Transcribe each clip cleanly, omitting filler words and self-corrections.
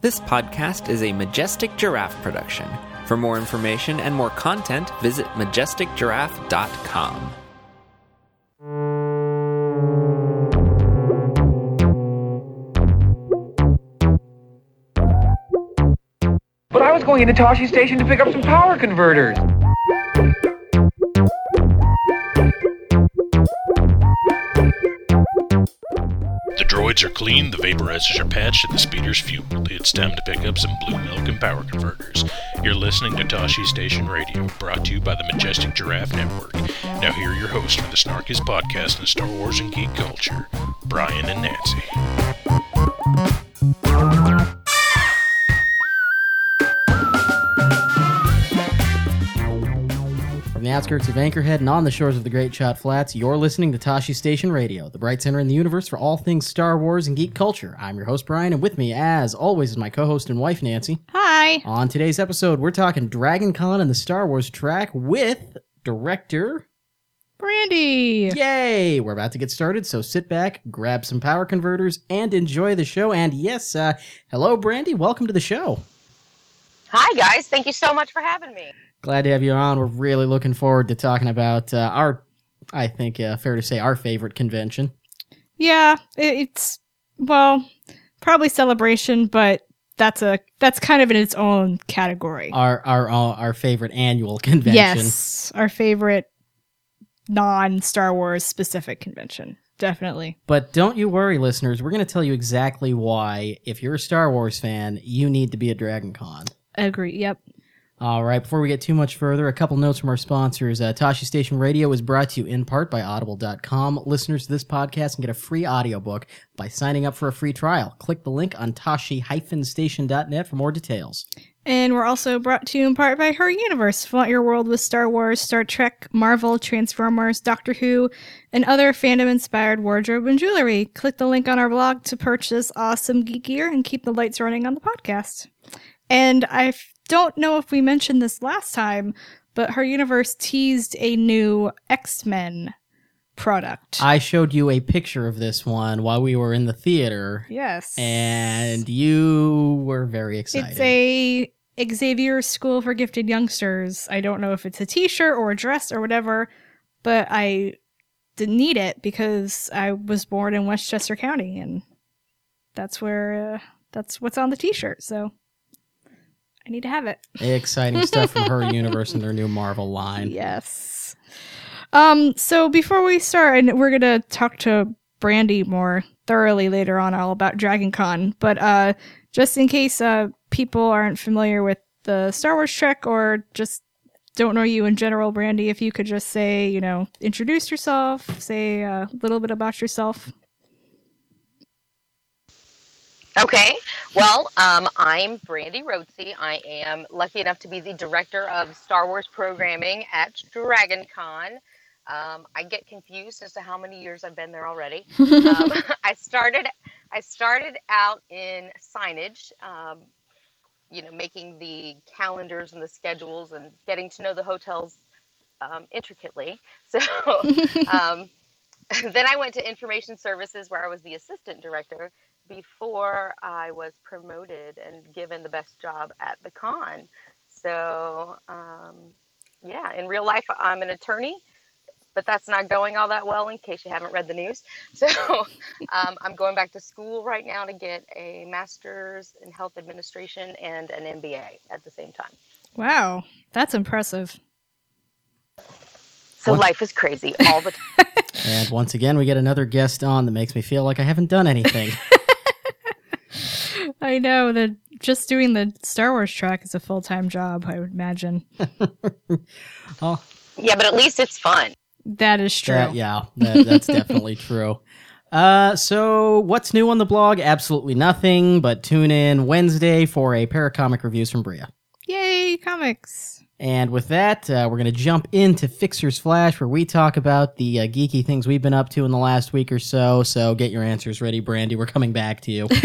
This podcast is a Majestic Giraffe production. For more information and more content, visit majesticgiraffe.com. But I was going into Toshi Station to pick up some power converters. The droids are clean, the vaporizers are patched, and the speeder's fueled. It's time to pick up some blue milk and power converters. You're listening to Toshi Station Radio, brought to you by the Majestic Giraffe Network. Now here are your hosts for the snarkiest podcast in Star Wars and geek culture, Brian and Nancy. From the outskirts of Anchorhead and on the shores of the Great Shot Flats, you're listening to Toshi Station Radio, the bright center in the universe for all things Star Wars and geek culture. I'm your host, Brian, and with me, as always, is my co-host and wife, Nancy. Hi. On today's episode, we're talking Dragon Con and the Star Wars track with director Brandy. Yay! We're about to get started, so sit back, grab some power converters, and enjoy the show. And yes, hello, Brandy. Welcome to the show. Hi, guys. Thank you so much for having me. Glad to have you on. We're really looking forward to talking about I think, fair to say, our favorite convention. Yeah, it's, well, probably Celebration, but that's kind of in its own category. Our favorite annual convention. Yes, our favorite non-Star Wars specific convention. Definitely. But don't you worry, listeners. We're going to tell you exactly why, if you're a Star Wars fan, you need to be at Dragon Con. Agree, yep. All right, before we get too much further, a couple notes from our sponsors. Toshi Station Radio is brought to you in part by Audible.com. Listeners to this podcast can get a free audiobook by signing up for a free trial. Click the link on Toshi-Station.net for more details. And we're also brought to you in part by Her Universe. Flaunt your world with Star Wars, Star Trek, Marvel, Transformers, Doctor Who, and other fandom-inspired wardrobe and jewelry. Click the link on our blog to purchase awesome geek gear and keep the lights running on the podcast. And I don't know if we mentioned this last time, but Her Universe teased a new X-Men product. I showed you a picture of this one while we were in the theater. Yes. And you were very excited. It's a Xavier School for Gifted Youngsters. I don't know if it's a t-shirt or a dress or whatever, but I didn't need it because I was born in Westchester County, and that's what's on the t-shirt, so I need to have it. Exciting stuff from Her Universe and their new Marvel line. Yes. So before we start, and we're going to talk to Brandy more thoroughly later on all about Dragon Con, but just in case people aren't familiar with the Star Wars Trek or just don't know you in general, Brandy, if you could just say, introduce yourself, say a little bit about yourself. Okay. Well, I'm Brandy Rhodesy. I am lucky enough to be the director of Star Wars programming at Dragon Con. I get confused as to how many years I've been there already. I started out in signage, making the calendars and the schedules and getting to know the hotels intricately. So then I went to information services where I was the assistant director before I was promoted and given the best job at the con. So, in real life, I'm an attorney, but that's not going all that well in case you haven't read the news. So I'm going back to school right now to get a master's in health administration and an MBA at the same time. Wow, that's impressive. So life is crazy all the time. And once again, we get another guest on that makes me feel like I haven't done anything. I know that just doing the Star Wars track is a full-time job, I would imagine. Oh, yeah, but at least it's fun. That is true. That's definitely true. So what's new on the blog? Absolutely nothing, but tune in Wednesday for a pair of comic reviews from Bria. Yay, comics. And with that, we're going to jump into Fixer's Flash, where we talk about the geeky things we've been up to in the last week or so. So get your answers ready, Brandy. We're coming back to you.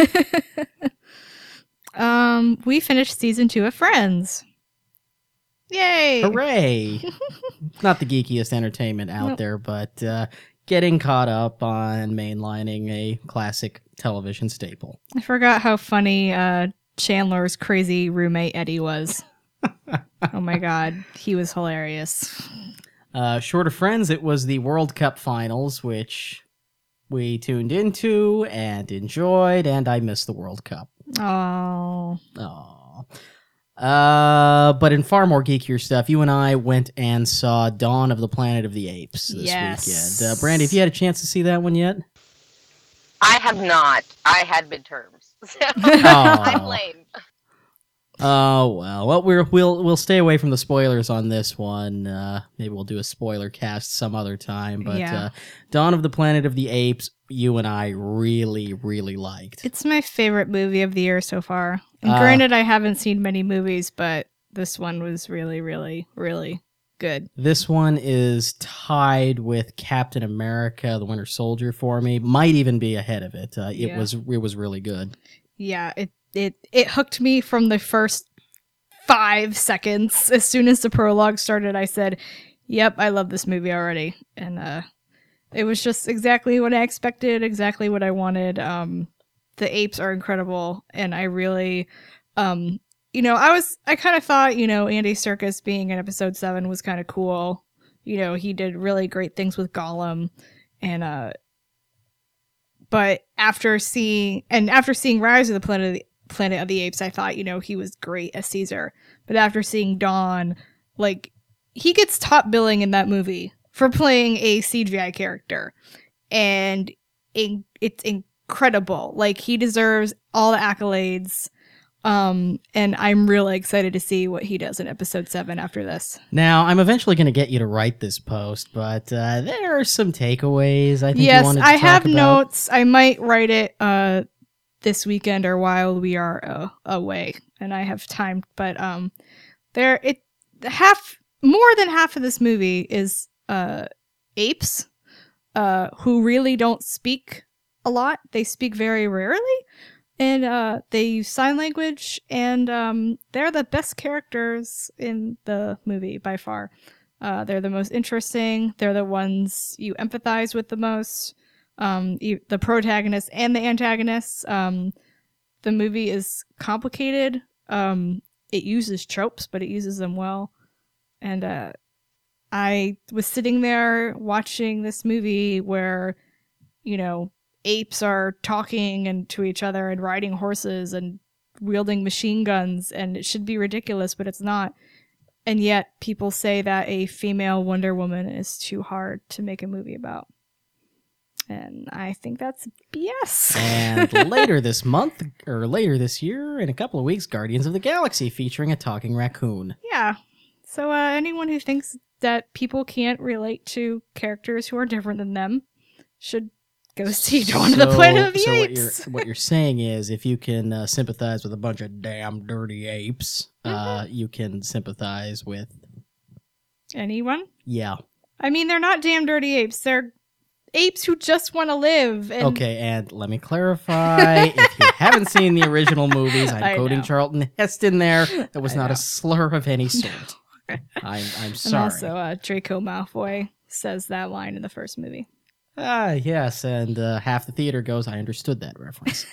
We finished season 2 of Friends. Yay! Hooray! Not the geekiest entertainment out there, but getting caught up on mainlining a classic television staple. I forgot how funny Chandler's crazy roommate Eddie was. Oh my god, he was hilarious. Short of Friends, it was the World Cup finals, which we tuned into and enjoyed, and I missed the World Cup. Oh. But in far more geekier stuff, you and I went and saw Dawn of the Planet of the Apes this weekend. Brandy, have you had a chance to see that one yet? I have not. I had midterms. So I'm lame. Oh well, we'll stay away from the spoilers on this one. Maybe we'll do a spoiler cast some other time. But Dawn of the Planet of the Apes, you and I really, really liked. It's my favorite movie of the year so far. And granted, I haven't seen many movies, but this one was really, really, really good. This one is tied with Captain America: The Winter Soldier for me. Might even be ahead of it. It was really good. Yeah, it hooked me from the first 5 seconds. As soon as the prologue started, I said, "Yep, I love this movie already." And it was just exactly what I expected, exactly what I wanted. The apes are incredible, and I really, I kind of thought, Andy Serkis being in episode 7 was kind of cool. He did really great things with Gollum, and but after seeing Rise of the Planet of the Apes, I thought, he was great as Caesar. But after seeing Dawn, he gets top billing in that movie for playing a CGI character, and it's incredible. He deserves all the accolades. And I'm really excited to see what he does in episode 7 after this. Now, I'm eventually going to get you to write this post, but there are some takeaways I think you wanted to I talk have about. notes. I might write it this weekend or while we are away, and I have time. But more than half of this movie is apes who really don't speak a lot. They speak very rarely. And they use sign language, and they're the best characters in the movie by far. They're the most interesting. They're the ones you empathize with the most. The protagonists and the antagonists. The movie is complicated. It uses tropes, but it uses them well. And I was sitting there watching this movie where, apes are talking and to each other and riding horses and wielding machine guns, and it should be ridiculous, but it's not. And yet people say that a female Wonder Woman is too hard to make a movie about. And I think that's BS. And later this month, or later this year, in a couple of weeks, Guardians of the Galaxy featuring a talking raccoon. Yeah. So anyone who thinks that people can't relate to characters who are different than them should go see Dawn of the Planet of the Apes. What you're saying is, if you can sympathize with a bunch of damn dirty apes, you can sympathize with anyone. Yeah. I mean, they're not damn dirty apes. They're apes who just want to live. And... Okay, and let me clarify. If you haven't seen the original movies, I'm quoting Charlton Heston there. That was not a slur of any sort. I'm sorry. And also, Draco Malfoy says that line in the first movie. Yes, and half the theater goes, I understood that reference.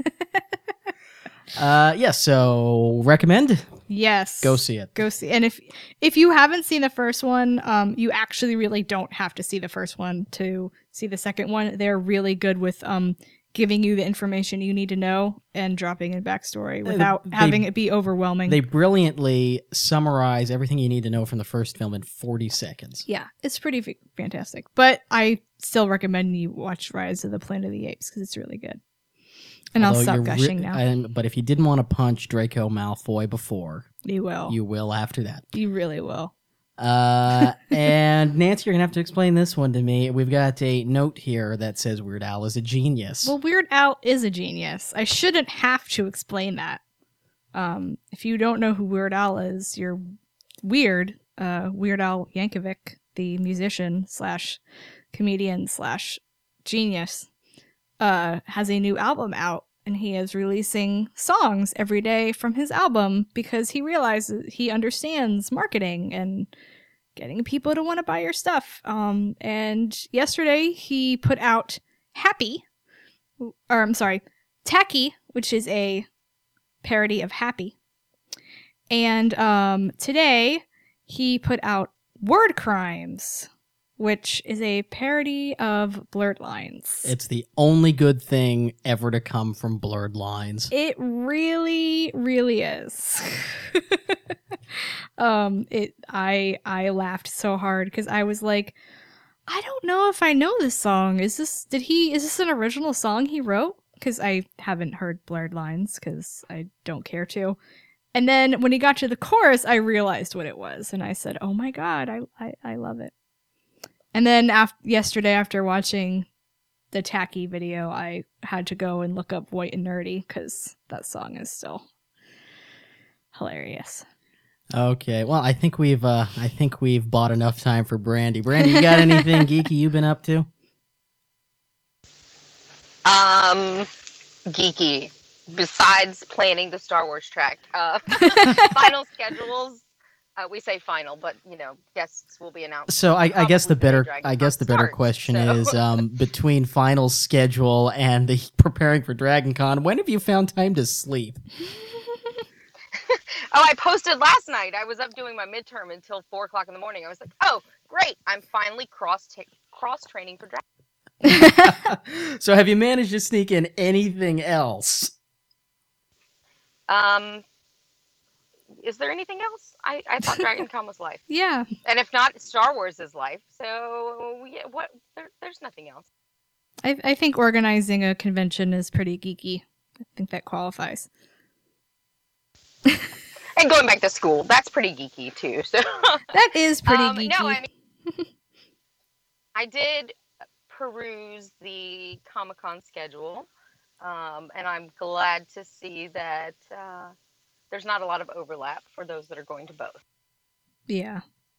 So recommend? Yes. Go see it. Go see. And if you haven't seen the first one, you actually really don't have to see the first one to see the second one. They're really good with giving you the information you need to know and dropping in backstory without having it be overwhelming. They brilliantly summarize everything you need to know from the first film in 40 seconds. Yeah, it's pretty fantastic. But I still recommend you watch Rise of the Planet of the Apes because it's really good. And I'll stop gushing now. But if you didn't want to punch Draco Malfoy before, you will. You will after that. You really will. And Nancy, you're gonna have to explain this one to me. We've got a note here that says Weird Al is a genius. Well, Weird Al is a genius. I shouldn't have to explain that. If you don't know who Weird Al is, you're weird. Weird Al Yankovic, the musician / comedian / genius, has a new album out, and he is releasing songs every day from his album because he realizes he understands marketing and getting people to want to buy your stuff. And yesterday he put out Tacky, which is a parody of Happy. And today he put out Word Crimes, which is a parody of Blurred Lines. It's the only good thing ever to come from Blurred Lines. It really, really is. I laughed so hard because I was like, I don't know if I know this song. Is this an original song he wrote? Because I haven't heard Blurred Lines because I don't care to. And then when he got to the chorus, I realized what it was, and I said, "Oh my god, I love it." And then yesterday, after watching the Tacky video, I had to go and look up White and Nerdy because that song is still hilarious. Okay, well, I think we've bought enough time for Brandy. Brandy, you got anything geeky you've been up to? Geeky. Besides planning the Star Wars track, final schedules. We say final, but guests will be announced. So I guess the better starts, question is between final schedule and the preparing for Dragon Con, when have you found time to sleep? I posted last night. I was up doing my midterm until 4:00 in the morning. I was like, oh, great. I'm finally cross training for Dragon. So have you managed to sneak in anything else? Is there anything else? I thought Dragon Con was life. Yeah. And if not, Star Wars is life. So there's nothing else. I think organizing a convention is pretty geeky. I think that qualifies. And going back to school, that's pretty geeky too. So that is pretty geeky. No, I mean, I did peruse the Comic-Con schedule, and I'm glad to see that there's not a lot of overlap for those that are going to both. Yeah.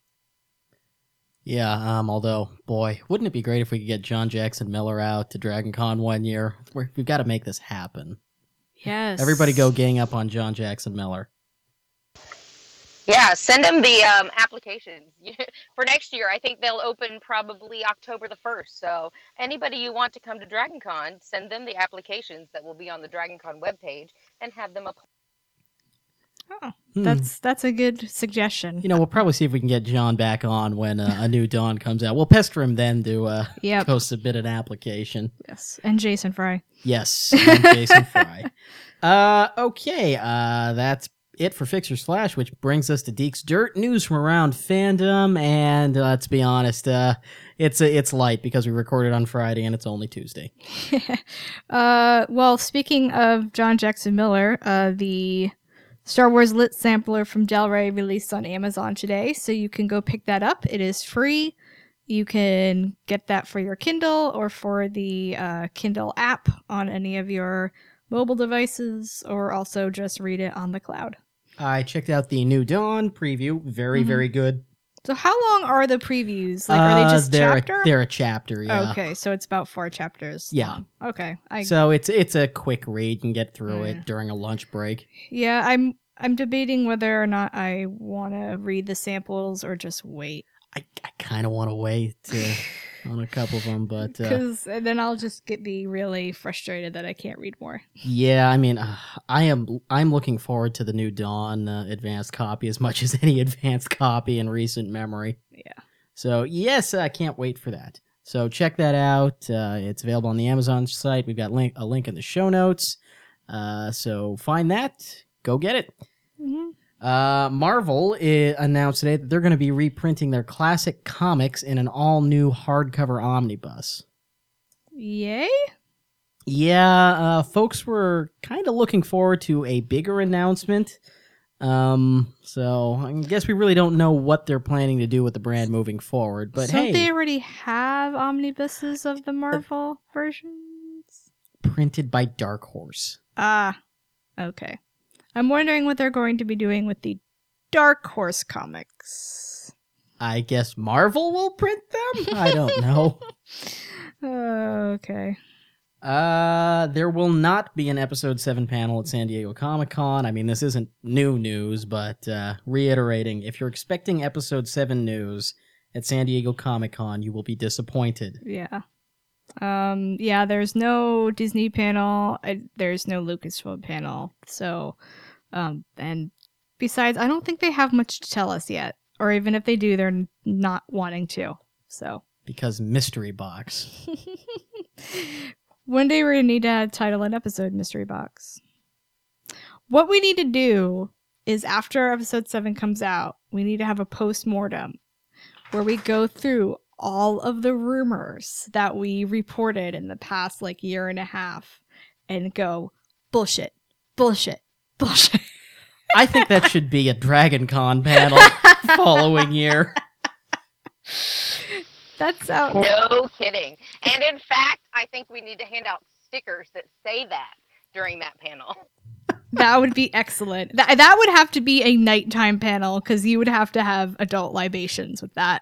Yeah, although, boy, wouldn't it be great if we could get John Jackson Miller out to Dragon Con one year? We've got to make this happen. Yes. Everybody go gang up on John Jackson Miller. Yeah, send them the applications. For next year, I think they'll open probably October the 1st. So anybody you want to come to Dragon Con, send them the applications that will be on the Dragon Con webpage and have them apply. Oh, that's a good suggestion. We'll probably see if we can get John back on when A New Dawn comes out. We'll pester him then to go submit an application. Yes, and Jason Fry. Yes, and Jason Fry. Okay, that's it for Fixer Slash, which brings us to Deek's Dirt, news from around fandom, and let's be honest, it's light because we recorded on Friday and it's only Tuesday. Well, speaking of John Jackson Miller, the Star Wars Lit Sampler from Del Rey released on Amazon today, so you can go pick that up. It is free. You can get that for your Kindle or for the Kindle app on any of your mobile devices, or also just read it on the cloud. I checked out the New Dawn preview. Very, very good. So how long are the previews? Like, are they just chapter? They're a chapter, yeah. Okay, so it's about 4 chapters. Yeah. Long. Okay. So it's a quick read. You can get through it during a lunch break. Yeah, I'm debating whether or not I want to read the samples or just wait. I kind of want to wait on a couple of them, but because then I'll just be really frustrated that I can't read more. Yeah, I mean, I'm looking forward to the New Dawn advanced copy as much as any advanced copy in recent memory. Yeah. So yes, I can't wait for that. So check that out. It's available on the Amazon site. We've got a link in the show notes. So find that. Go get it. Mm-hmm. Marvel announced today that they're going to be reprinting their classic comics in an all-new hardcover omnibus. Yay? Yeah, folks were kind of looking forward to a bigger announcement. So I guess we really don't know what they're planning to do with the brand moving forward. But Don't they already have omnibuses of the Marvel versions? Printed by Dark Horse. Ah, okay. I'm wondering what they're going to be doing with the Dark Horse comics. I guess Marvel will print them? I don't know. Okay. There will not be an episode 7 panel at San Diego Comic-Con. I mean, this isn't new news, but reiterating, if you're expecting episode 7 news at San Diego Comic-Con, you will be disappointed. Yeah. Yeah, there's no Disney panel. There's no Lucasfilm panel. So, and besides, I don't think they have much to tell us yet. Or even if they do, they're not wanting to. So. Because Mystery Box. One day we're going to need to title an episode Mystery Box. What we need to do is after episode 7 comes out, we need to have a post-mortem where we go through all of the rumors that we reported in the past year and a half and go bullshit, bullshit, bullshit. I think that should be a Dragon Con panel following year. That sounds... No kidding. And in fact, I think we need to hand out stickers that say that during that panel. That would be excellent. That would have to be a nighttime panel because you would have to have adult libations with that.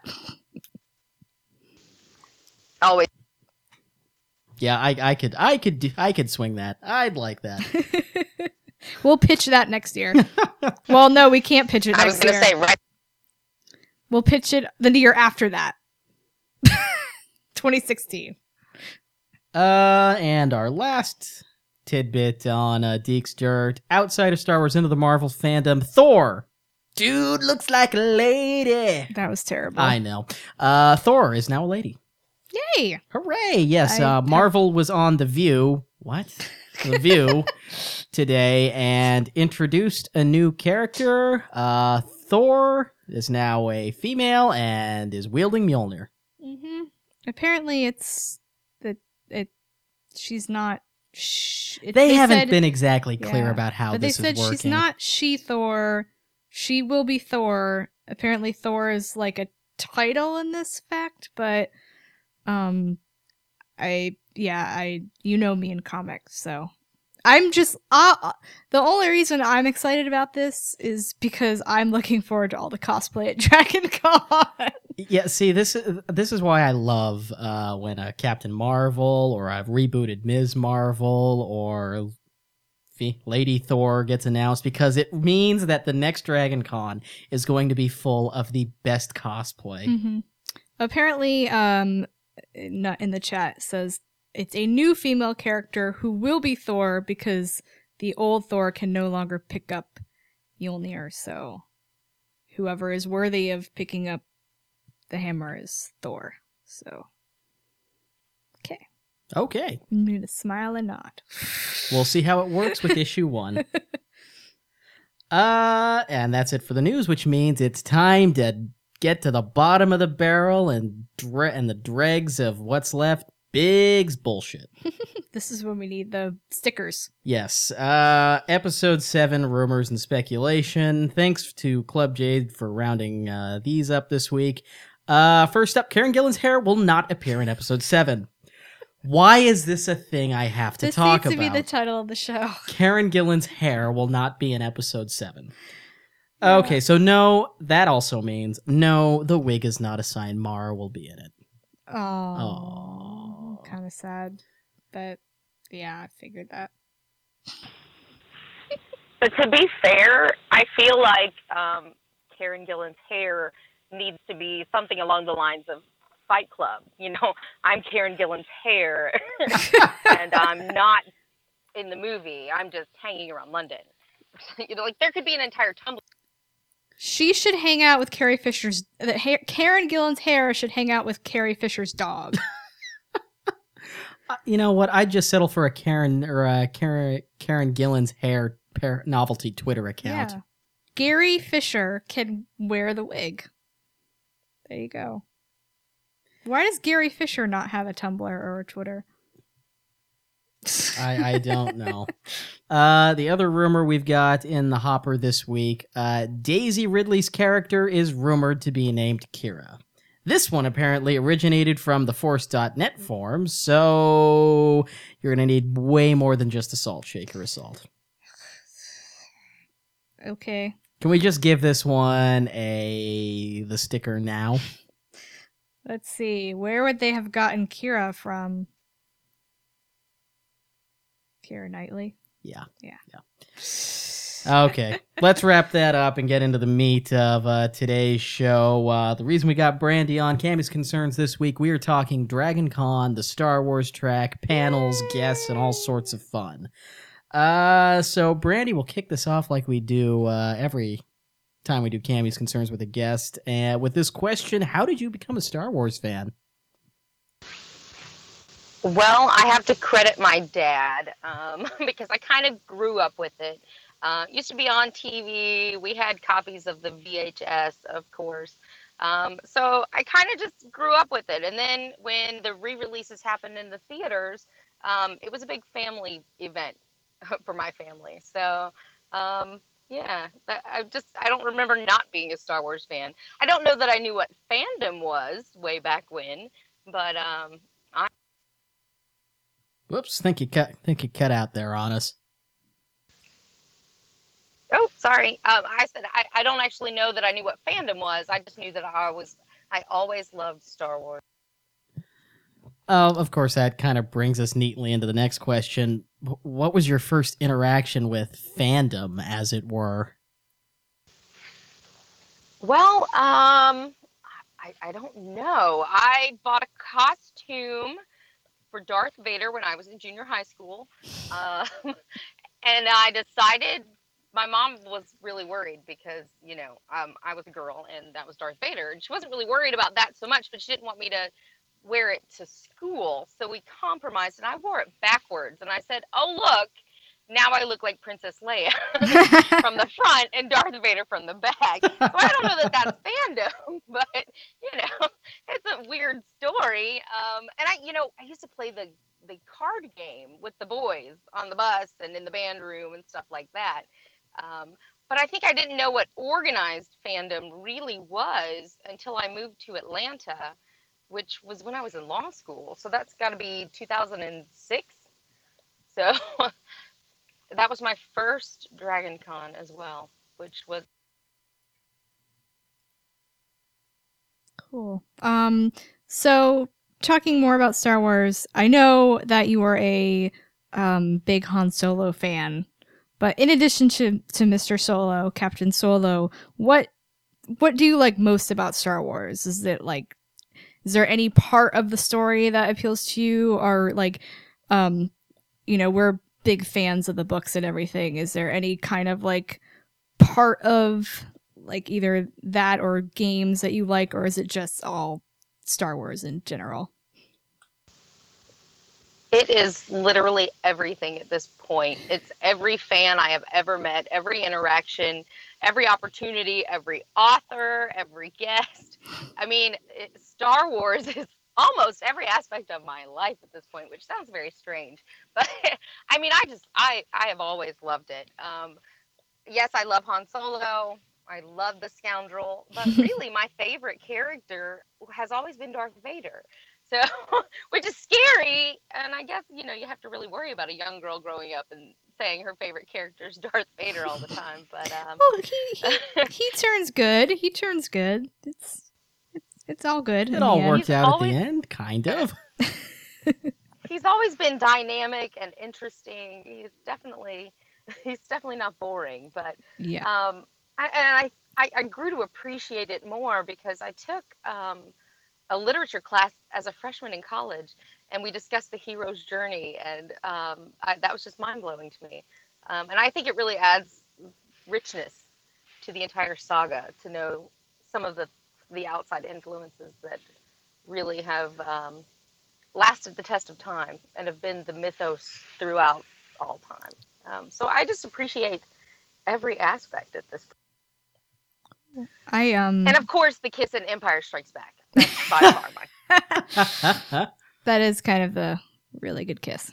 Always. Yeah, I could swing that. I'd like that. We'll pitch that next year. Well, no, we can't pitch it I was next year. going to say, right. We'll pitch it the year after that. 2016. And our last tidbit on Deek's Dirt. Outside of Star Wars into the Marvel fandom, Thor. Dude looks like a lady. That was terrible. I know. Thor is now a lady. Yay! Hooray! Yes, Marvel was on The View. What? The View today and introduced a new character. Thor is now a female and is wielding Mjolnir. Mm-hmm. Apparently, she's not. They haven't been exactly clear about how but this is working. They said she's not She-Thor. She will be Thor. Apparently, Thor is like a title in this fact, but you know me in comics, so I'm just the only reason I'm excited about this is because I'm looking forward to all the cosplay at Dragon Con. Yeah, see, this is why I love when a Captain Marvel or I've rebooted Ms. Marvel or Lady Thor gets announced, because it means that the next Dragon Con is going to be full of the best cosplay. Mm-hmm. Apparently, in the chat says it's a new female character who will be Thor because the old Thor can no longer pick up Mjolnir. So whoever is worthy of picking up the hammer is Thor. So okay. I'm gonna smile and nod. We'll see how it works with issue 1. And that's it for the news, which means it's time to get to the bottom of the barrel and the dregs of what's left. Big's bullshit. This is when we need the stickers. Yes. Episode 7, Rumors and Speculation. Thanks to Club Jade for rounding these up this week. First up, Karen Gillan's hair will not appear in episode 7. Why is this a thing I have to talk about? This needs to be the title of the show. Karen Gillan's hair will not be in episode 7. Yeah. Okay, so no, that also means no, the wig is not assigned. Mara will be in it. Oh. Kind of sad. But yeah, I figured that. But to be fair, I feel like Karen Gillan's hair needs to be something along the lines of Fight Club. You know, I'm Karen Gillan's hair, and I'm not in the movie. I'm just hanging around London. You know, like there could be an entire Tumblr. She should hang out with Carrie Fisher's. Karen Gillan's hair should hang out with Carrie Fisher's dog. You know what? I'd just settle for a Karen Gillan's hair novelty Twitter account. Yeah. Gary Fisher can wear the wig. There you go. Why does Gary Fisher not have a Tumblr or a Twitter? I don't know. The other rumor we've got in the hopper this week, Daisy Ridley's character is rumored to be named Kira. This one apparently originated from the Force.net forums, so you're going to need way more than just a salt shaker assault. Okay. Can we just give this one the sticker now? Let's see. Where would they have gotten Kira from? Keira Knightley? Yeah. Okay, let's wrap that up and get into the meat of today's show. The reason we got Brandy on Cammy's Concerns this week, we are talking Dragon Con, the Star Wars track, panels, guests, and all sorts of fun. So Brandy will kick this off like we do every time we do Cammy's Concerns with a guest. And with this question, how did you become a Star Wars fan? Well, I have to credit my dad because I kind of grew up with it. Used to be on TV. We had copies of the VHS, of course. So I kind of just grew up with it. And then when the re-releases happened in the theaters, it was a big family event for my family. So, yeah, I don't remember not being a Star Wars fan. I don't know that I knew what fandom was way back when, but Whoops, think you cut out there on us. Oh, sorry. I said I don't actually know that I knew what fandom was. I just knew that I always loved Star Wars. Of course, that kind of brings us neatly into the next question. What was your first interaction with fandom, as it were? Well, I don't know. I bought a costume for Darth Vader when I was in junior high school, and I decided. My mom was really worried because, I was a girl and that was Darth Vader. And she wasn't really worried about that so much, but she didn't want me to wear it to school. So we compromised and I wore it backwards. And I said, oh, look, now I look like Princess Leia from the front and Darth Vader from the back. So I don't know that that's fandom, but, it's a weird story. And I used to play the card game with the boys on the bus and in the band room and stuff like that. But I think I didn't know what organized fandom really was until I moved to Atlanta, which was when I was in law school. So that's got to be 2006. So that was my first Dragon Con as well, which was cool. So talking more about Star Wars, I know that you are a big Han Solo fan. But in addition to Mr. Solo, Captain Solo, what do you like most about Star Wars? Is there any part of the story that appeals to you? Or we're big fans of the books and everything. Is there any kind of part of either that or games that you like, or is it just all Star Wars in general? It is literally everything at this point. It's every fan I have ever met, every interaction, every opportunity, every author, every guest. I mean, Star Wars is almost every aspect of my life at this point, which sounds very strange. But I mean, I have always loved it. Yes, I love Han Solo. I love the scoundrel. But really, my favorite character has always been Darth Vader. So, which is scary, and I guess, you have to really worry about a young girl growing up and saying her favorite character is Darth Vader all the time, but, he turns good. He turns good. It's all good. It all worked out at the end, kind of. He's always been dynamic and interesting. He's definitely not boring, but, yeah. I grew to appreciate it more because I took, a literature class as a freshman in college, and we discussed the hero's journey, and that was just mind-blowing to me. And I think it really adds richness to the entire saga to know some of the outside influences that really have lasted the test of time and have been the mythos throughout all time. So I just appreciate every aspect at this point. And of course, the kiss in Empire Strikes Back. That's by far my. That is kind of the really good kiss.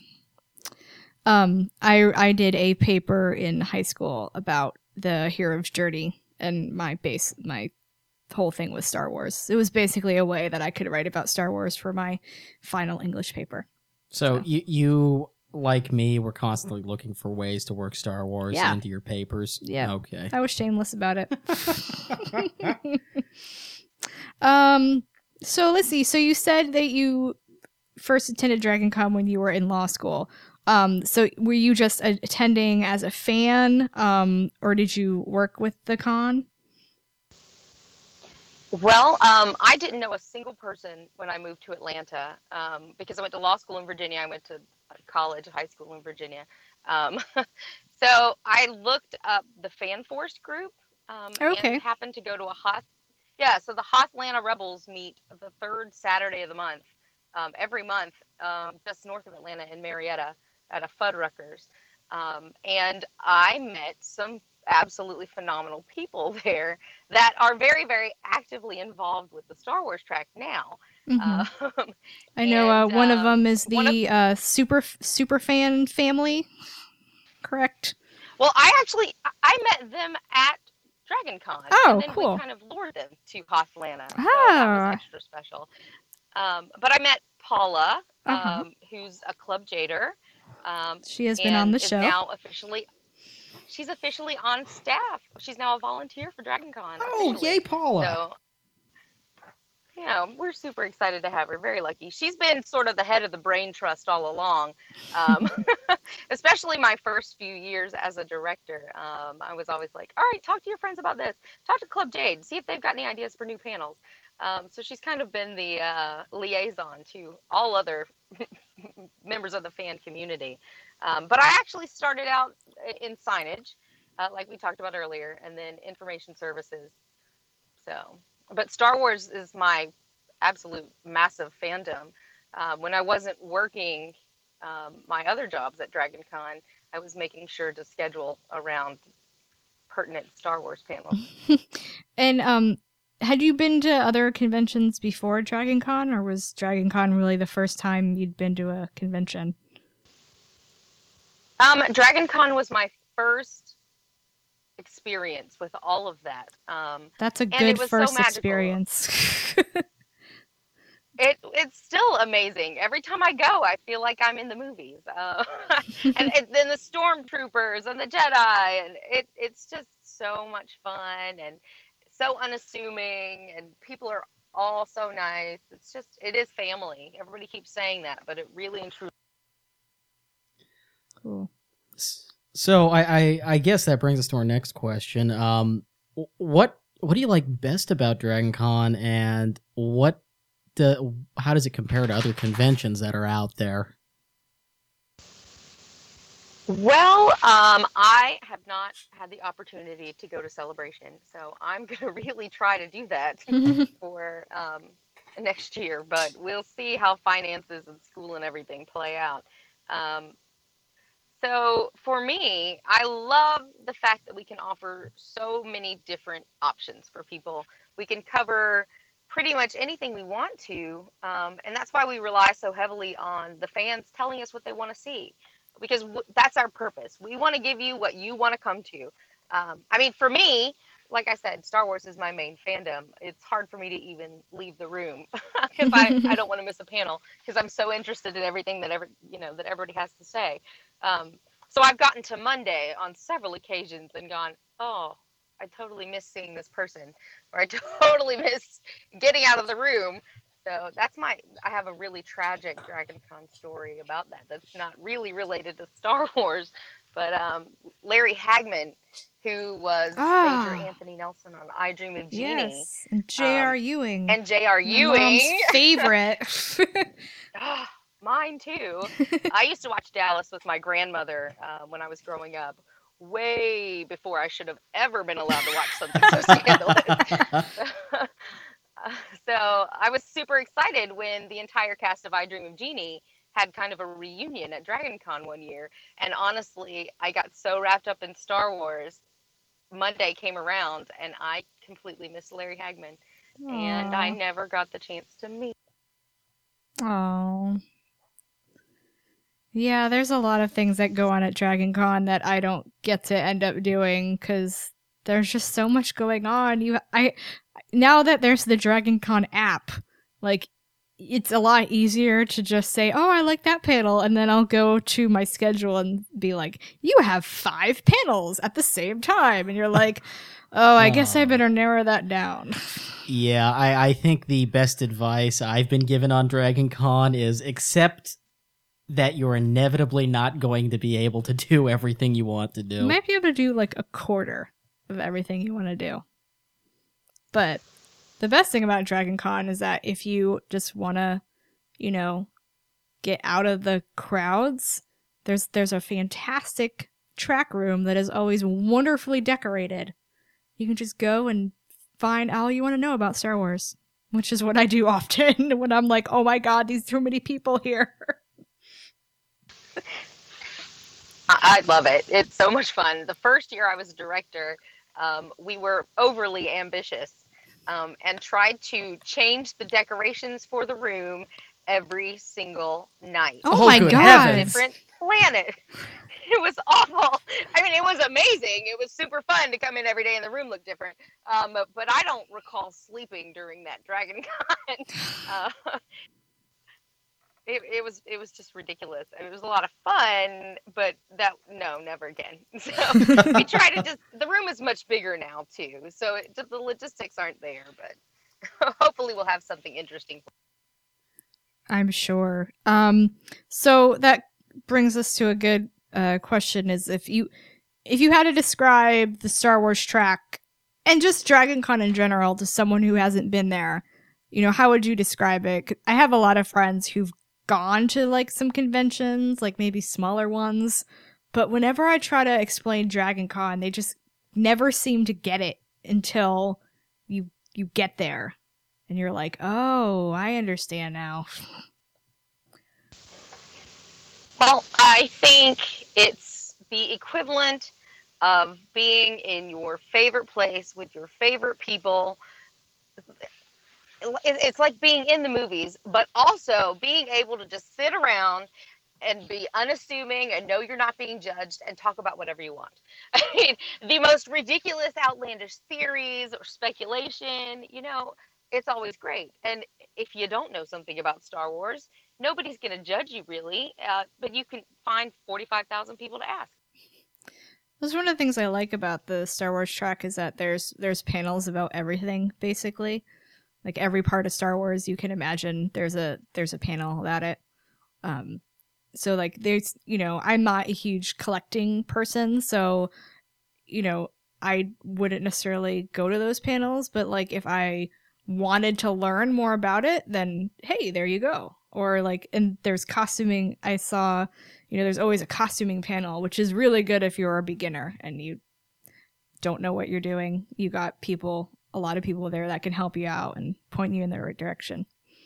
I did a paper in high school about the hero's journey, and my whole thing was Star Wars. It was basically a way that I could write about Star Wars for my final English paper. So you like me, were constantly looking for ways to work Star Wars into your papers. Yeah. Okay. I was shameless about it. So let's see. So you said that you first attended Dragon Con when you were in law school. So were you just attending as a fan, or did you work with the con? Well, I didn't know a single person when I moved to Atlanta, because I went to law school in Virginia. I went to college, high school in Virginia. Um, so I looked up the Fan Force group, Okay. and happened to go to so the Hotlanta Rebels meet the third Saturday of the month, every month, just north of Atlanta in Marietta at a Fuddruckers. And I met some absolutely phenomenal people there that are very, very actively involved with the Star Wars track now. Mm-hmm. I know one of them is the super fan family, correct? Well, I met them at Dragon Con. Oh, and then cool. We kind of lured them to Hotlanta. So Ah. that was extra special. But I met Paula, Uh-huh. who's a Club Jader. She has been on the is show. Now she's officially on staff. She's now a volunteer for Dragon Con. Oh, yay, Paula. So, yeah, we're super excited to have her. Very lucky. She's been sort of the head of the brain trust all along, especially my first few years as a director. I was always like, all right, talk to your friends about this. Talk to Club Jade. See if they've got any ideas for new panels. So she's kind of been the liaison to all other members of the fan community. But I actually started out in signage, like we talked about earlier, and then information services. So, but Star Wars is my absolute massive fandom. When I wasn't working my other jobs at Dragon Con, I was making sure to schedule around pertinent Star Wars panels. And had you been to other conventions before Dragon Con, or was Dragon Con really the first time you'd been to a convention? Dragon Con was my first experience with all of that. That's a good first experience. It's still amazing. Every time I go, I feel like I'm in the movies. And then the stormtroopers and the Jedi, and it's just so much fun and so unassuming, and people are all so nice. It is family. Everybody keeps saying that, but it really and truly. Cool. So I guess that brings us to our next question. What do you like best about Dragon Con, and how does it compare to other conventions that are out there? Well, I have not had the opportunity to go to Celebration, so I'm going to really try to do that for next year, but we'll see how finances and school and everything play out. So for me, I love the fact that we can offer so many different options for people. We can cover pretty much anything we want to, and that's why we rely so heavily on the fans telling us what they want to see, because that's our purpose. We want to give you what you want to come to. I mean, for me, like I said, Star Wars is my main fandom. It's hard for me to even leave the room if I don't want to miss a panel, because I'm so interested in everything that everybody has to say. So I've gotten to Monday on several occasions and gone, oh, I totally miss seeing this person, or I totally miss getting out of the room. So I have a really tragic Dragon Con story about that. That's not really related to Star Wars, but Larry Hagman, who was Major Anthony Nelson on I Dream of Jeannie. Yes, and J.R. Ewing. And J.R. Ewing. Mom's favorite. Mine too. I used to watch Dallas with my grandmother when I was growing up, way before I should have ever been allowed to watch something so scandalous. So I was super excited when the entire cast of I Dream of Jeannie had kind of a reunion at Dragon Con one year. And honestly, I got so wrapped up in Star Wars, Monday came around and I completely missed Larry Hagman. Aww. And I never got the chance to meet. Oh. Yeah, there's a lot of things that go on at Dragon Con that I don't get to end up doing because there's just so much going on. Now that there's the Dragon Con app, like, it's a lot easier to just say, oh, I like that panel, and then I'll go to my schedule and be like, you have 5 panels at the same time, and you're like, oh, I guess I better narrow that down. Yeah, I think the best advice I've been given on Dragon Con is accept that you're inevitably not going to be able to do everything you want to do. You might be able to do like a quarter of everything you want to do. But the best thing about Dragon Con is that if you just want to, get out of the crowds, there's a fantastic track room that is always wonderfully decorated. You can just go and find all you want to know about Star Wars, which is what I do often when I'm like, oh my god, there's too many people here. I love it. It's so much fun. The first year I was a director, we were overly ambitious and tried to change the decorations for the room every single night. Oh my good god. heavens. Different planet. It was awful. I mean, it was amazing. It was super fun to come in every day and the room looked different. But I don't recall sleeping during that Dragon Con. It was just ridiculous. I mean, it was a lot of fun, but never again. So we try to the room is much bigger now too. So the logistics aren't there, but hopefully we'll have something interesting. I'm sure. So that brings us to a good question: is if you had to describe the Star Wars track and just Dragon Con in general to someone who hasn't been there, how would you describe it? I have a lot of friends who've gone to like some conventions, like maybe smaller ones, but whenever I try to explain Dragon Con, they just never seem to get it until you get there. And you're like, oh, I understand now. Well, I think it's the equivalent of being in your favorite place with your favorite people. It's like being in the movies, but also being able to just sit around and be unassuming and know you're not being judged and talk about whatever you want. I mean, the most ridiculous, outlandish theories or speculation, it's always great. And if you don't know something about Star Wars, nobody's going to judge you really, but you can find 45,000 people to ask. That's one of the things I like about the Star Wars track is that there's panels about everything, basically. Like every part of Star Wars you can imagine, there's a panel about it. So like there's, I'm not a huge collecting person, so, I wouldn't necessarily go to those panels, but like if I wanted to learn more about it, then hey, there you go. Or like, and there's costuming. I saw, there's always a costuming panel, which is really good if you're a beginner and you don't know what you're doing. You got a lot of people there that can help you out and point you in the right direction.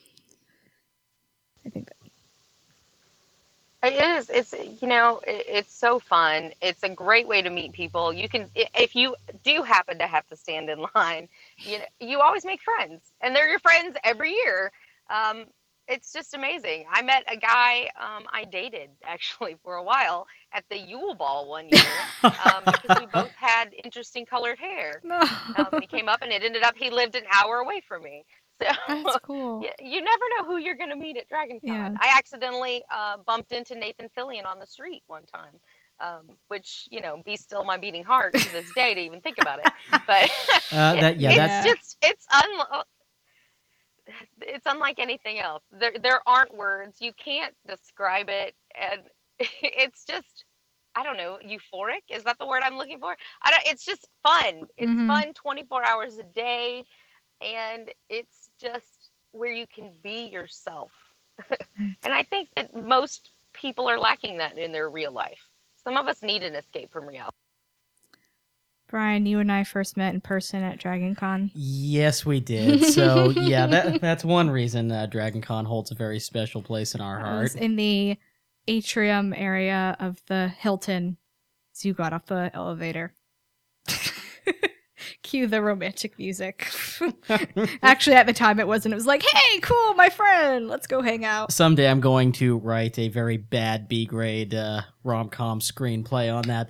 I think that. It is. It's so fun. It's a great way to meet people. You can, if you do happen to have to stand in line, you always make friends, and they're your friends every year. It's just amazing. I met a guy I dated actually for a while at the Yule Ball one year because we both had interesting colored hair. He came up and it ended up he lived an hour away from me. So That's cool. you never know who you're going to meet at Dragon Con. Yeah. I accidentally bumped into Nathan Fillion on the street one time, which, be still my beating heart to this day to even think about it. But it's unlike anything else. There aren't words. You can't describe it. And it's just, I don't know, euphoric. Is that the word I'm looking for? It's just fun. It's fun 24 hours a day. And it's just where you can be yourself. And I think that most people are lacking that in their real life. Some of us need an escape from reality. Brian, you and I first met in person at Dragon Con. Yes, we did. So, yeah, that's one reason Dragon Con holds a very special place in our heart. I was in the atrium area of the Hilton as you got off the elevator. Cue the romantic music. Actually, at the time it wasn't. It was like, hey, cool, my friend, let's go hang out. Someday I'm going to write a very bad B-grade rom-com screenplay on that.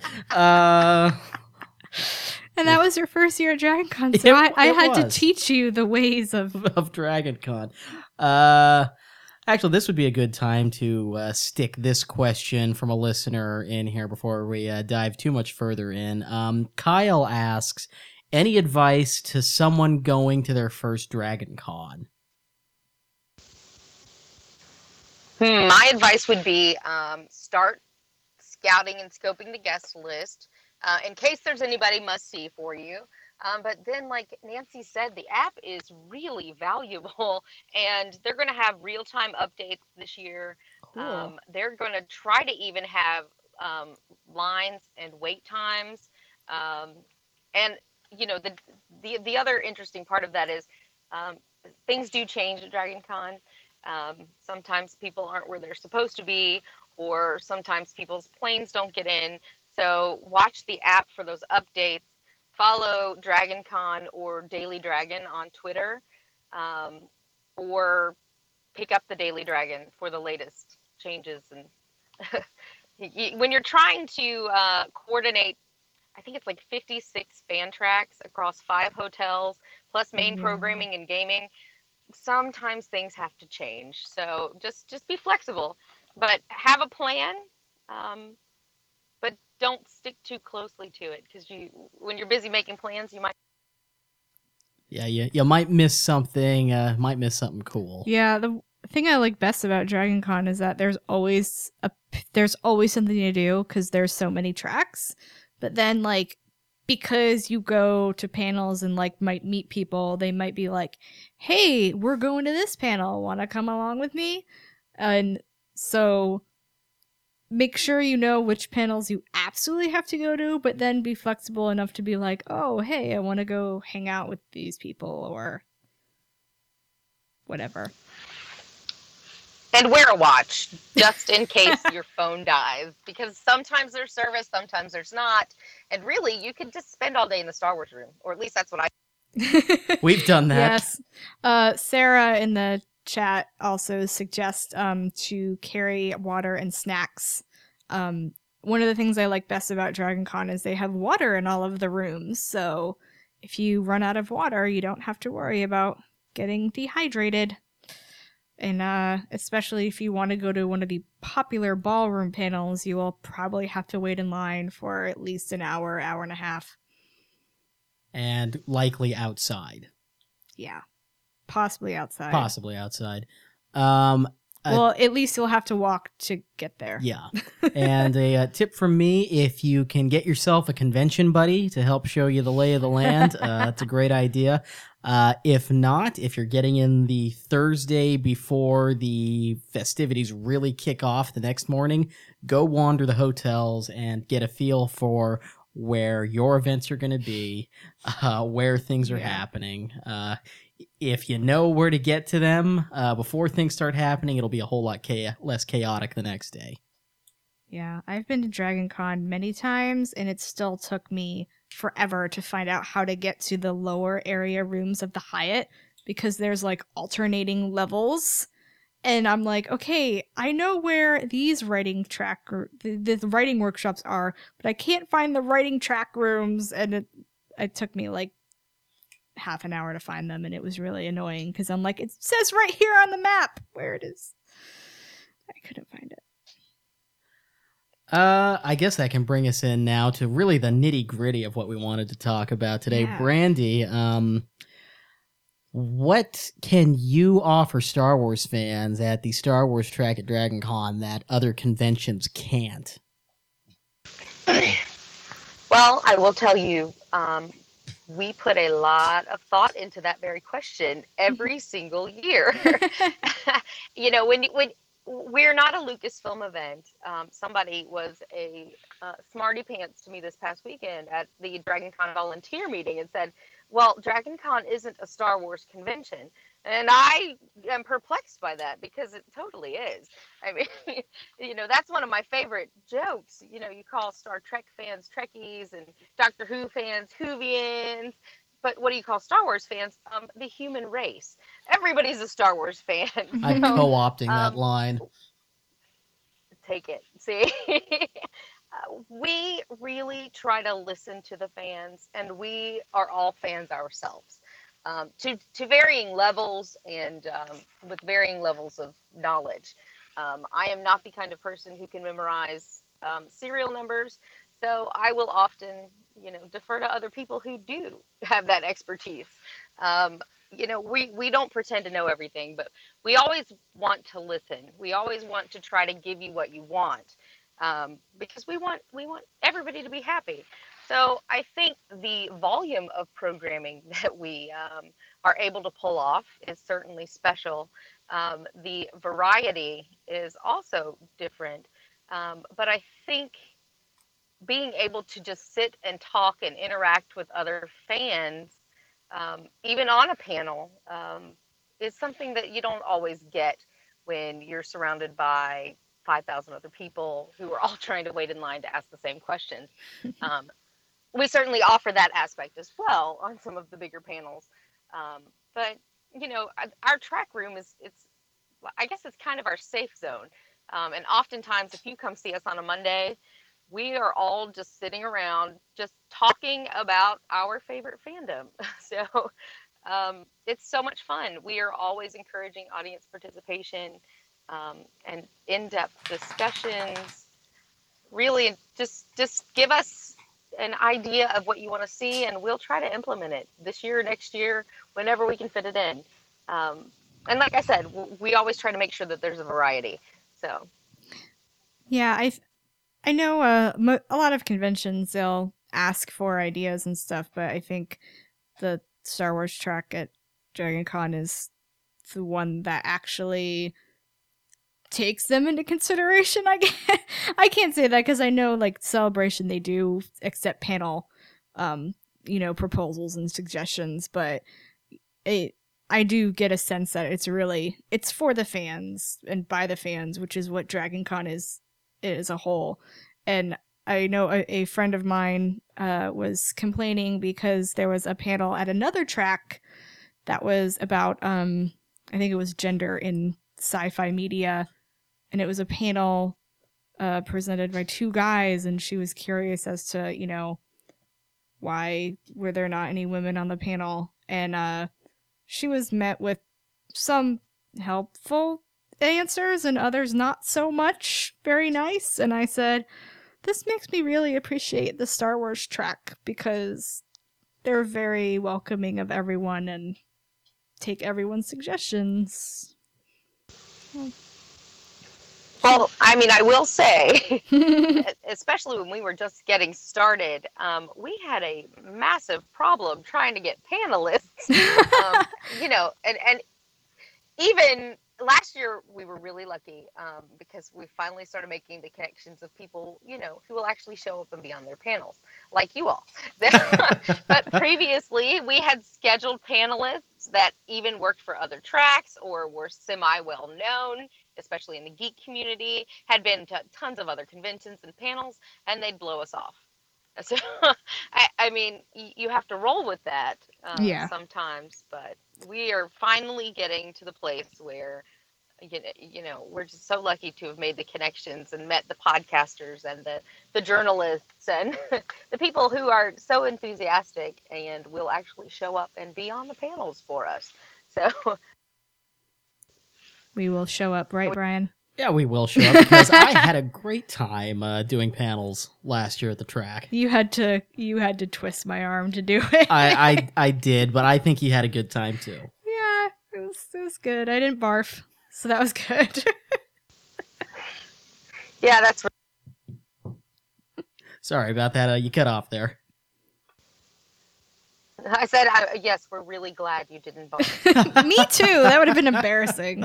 And that was your first year at Dragon Con, so I had to teach you the ways of Dragon Con. Actually, this would be a good time to stick this question from a listener in here before we dive too much further in. Kyle asks, any advice to someone going to their first Dragon Con? My advice would be start scouting and scoping the guest list in case there's anybody must see for you. But then, like Nancy said, the app is really valuable and they're going to have real time updates this year. Cool. They're going to try to even have um, lines and wait times. Um, and, the other interesting part of that is um, things do change at Dragon Con. Sometimes people aren't where they're supposed to be, or sometimes people's planes don't get in. So watch the app for those updates. Follow Dragon Con or Daily Dragon on Twitter, um, or pick up the Daily Dragon for the latest changes. And when you're trying to coordinate, I think it's like 56 fan tracks across 5 hotels, plus main Yeah. programming and gaming, sometimes things have to change. So just be flexible, but have a plan. Um, but don't stick too closely to it, because when you're busy making plans, you might. Yeah, you might miss something. Might miss something cool. Yeah, the thing I like best about Dragon Con is that there's always something to do because there's so many tracks. But then, like, because you go to panels and like might meet people, they might be like, "Hey, we're going to this panel. Want to come along with me?" And so make sure you know which panels you absolutely have to go to, but then be flexible enough to be like, "Oh, hey, I want to go hang out with these people," or whatever. And wear a watch just in case your phone dies, because sometimes there's service, sometimes there's not. And really, you could just spend all day in the Star Wars room, or at least that's what I. We've done that. Yes. Sarah in the chat also suggests to carry water and snacks. One of the things I like best about Dragon Con is they have water in all of the rooms. So if you run out of water, you don't have to worry about getting dehydrated. And especially if you want to go to one of the popular ballroom panels, you will probably have to wait in line for at least an hour, hour and a half. And likely outside. Yeah. Possibly outside. Possibly outside. Well, at least you'll have to walk to get there. Yeah. And a tip from me, if you can get yourself a convention buddy to help show you the lay of the land, it's a great idea. If not, if you're getting in the Thursday before the festivities really kick off the next morning, go wander the hotels and get a feel for where your events are going to be, where things are happening. If you know where to get to them before things start happening, it'll be a whole lot less chaotic the next day. Yeah, I've been to Dragon Con many times, and it still took me forever to find out how to get to the lower area rooms of the Hyatt, because there's like alternating levels. And I'm like, okay, I know where these writing the writing workshops are, but I can't find the writing track rooms. And it took me like half an hour to find them, and it was really annoying because I'm like, it says right here on the map where it is. I couldn't find it. I guess that can bring us in now to really the nitty-gritty of what we wanted to talk about today. Yeah. Brandy, what can you offer Star Wars fans at the Star Wars track at Dragon Con that other conventions can't? Well, I will tell you, we put a lot of thought into that very question every single year. When we're not a Lucasfilm event. Somebody was a smarty pants to me this past weekend at the Dragon Con volunteer meeting and said, well, Dragon Con isn't a Star Wars convention. And I am perplexed by that, because it totally is. I mean, that's one of my favorite jokes. You call Star Trek fans Trekkies and Doctor Who fans Whovians. But what do you call Star Wars fans? The human race. Everybody's a Star Wars fan. I'm co-opting that line. Take it. See? We really try to listen to the fans, and we are all fans ourselves, to varying levels and with varying levels of knowledge. I am not the kind of person who can memorize serial numbers, so I will often defer to other people who do have that expertise. We don't pretend to know everything, but we always want to listen. We always want to try to give you what you want, because we want everybody to be happy. So I think the volume of programming that we are able to pull off is certainly special. The variety is also different, but I think being able to just sit and talk and interact with other fans, even on a panel, is something that you don't always get when you're surrounded by 5,000 other people who are all trying to wait in line to ask the same questions. We certainly offer that aspect as well on some of the bigger panels. But our track room I guess it's kind of our safe zone. And oftentimes if you come see us on a Monday, we are all just sitting around just talking about our favorite fandom. So it's so much fun. We are always encouraging audience participation and in-depth discussions. Really, just give us an idea of what you want to see, and we'll try to implement it this year, next year, whenever we can fit it in. And like I said, we always try to make sure that there's a variety. So, yeah, I know a lot of conventions, they'll ask for ideas and stuff, but I think the Star Wars track at Dragon Con is the one that actually takes them into consideration. I can't say that because I know, like, Celebration, they do accept panel proposals and suggestions, but I do get a sense that it's for the fans and by the fans, which is what Dragon Con is as a whole. And I know a friend of mine was complaining because there was a panel at another track that was about I think it was gender in sci-fi media, and it was a panel presented by two guys, and she was curious as to why were there not any women on the panel, and she was met with some helpful answers and others not so much very nice. And I said, this makes me really appreciate the Star Wars track because they're very welcoming of everyone and take everyone's suggestions. Well, I mean, I will say, especially when we were just getting started, we had a massive problem trying to get panelists, and even last year we were really lucky because we finally started making the connections of people, who will actually show up and be on their panels, like you all. But previously we had scheduled panelists that even worked for other tracks or were semi-well known, especially in the geek community, had been to tons of other conventions and panels, and they'd blow us off. So, I mean, you have to roll with that sometimes, but we are finally getting to the place where, we're just so lucky to have made the connections and met the podcasters and the journalists and the people who are so enthusiastic and will actually show up and be on the panels for us. So we will show up, right, Brian? Yeah, we will show up because I had a great time doing panels last year at the track. You had to twist my arm to do it. I did, but I think you had a good time too. Yeah, it was good. I didn't barf, so that was good. Yeah, that's right. Sorry about that. You cut off there. I said, yes, we're really glad you didn't barf. Me too. That would have been embarrassing.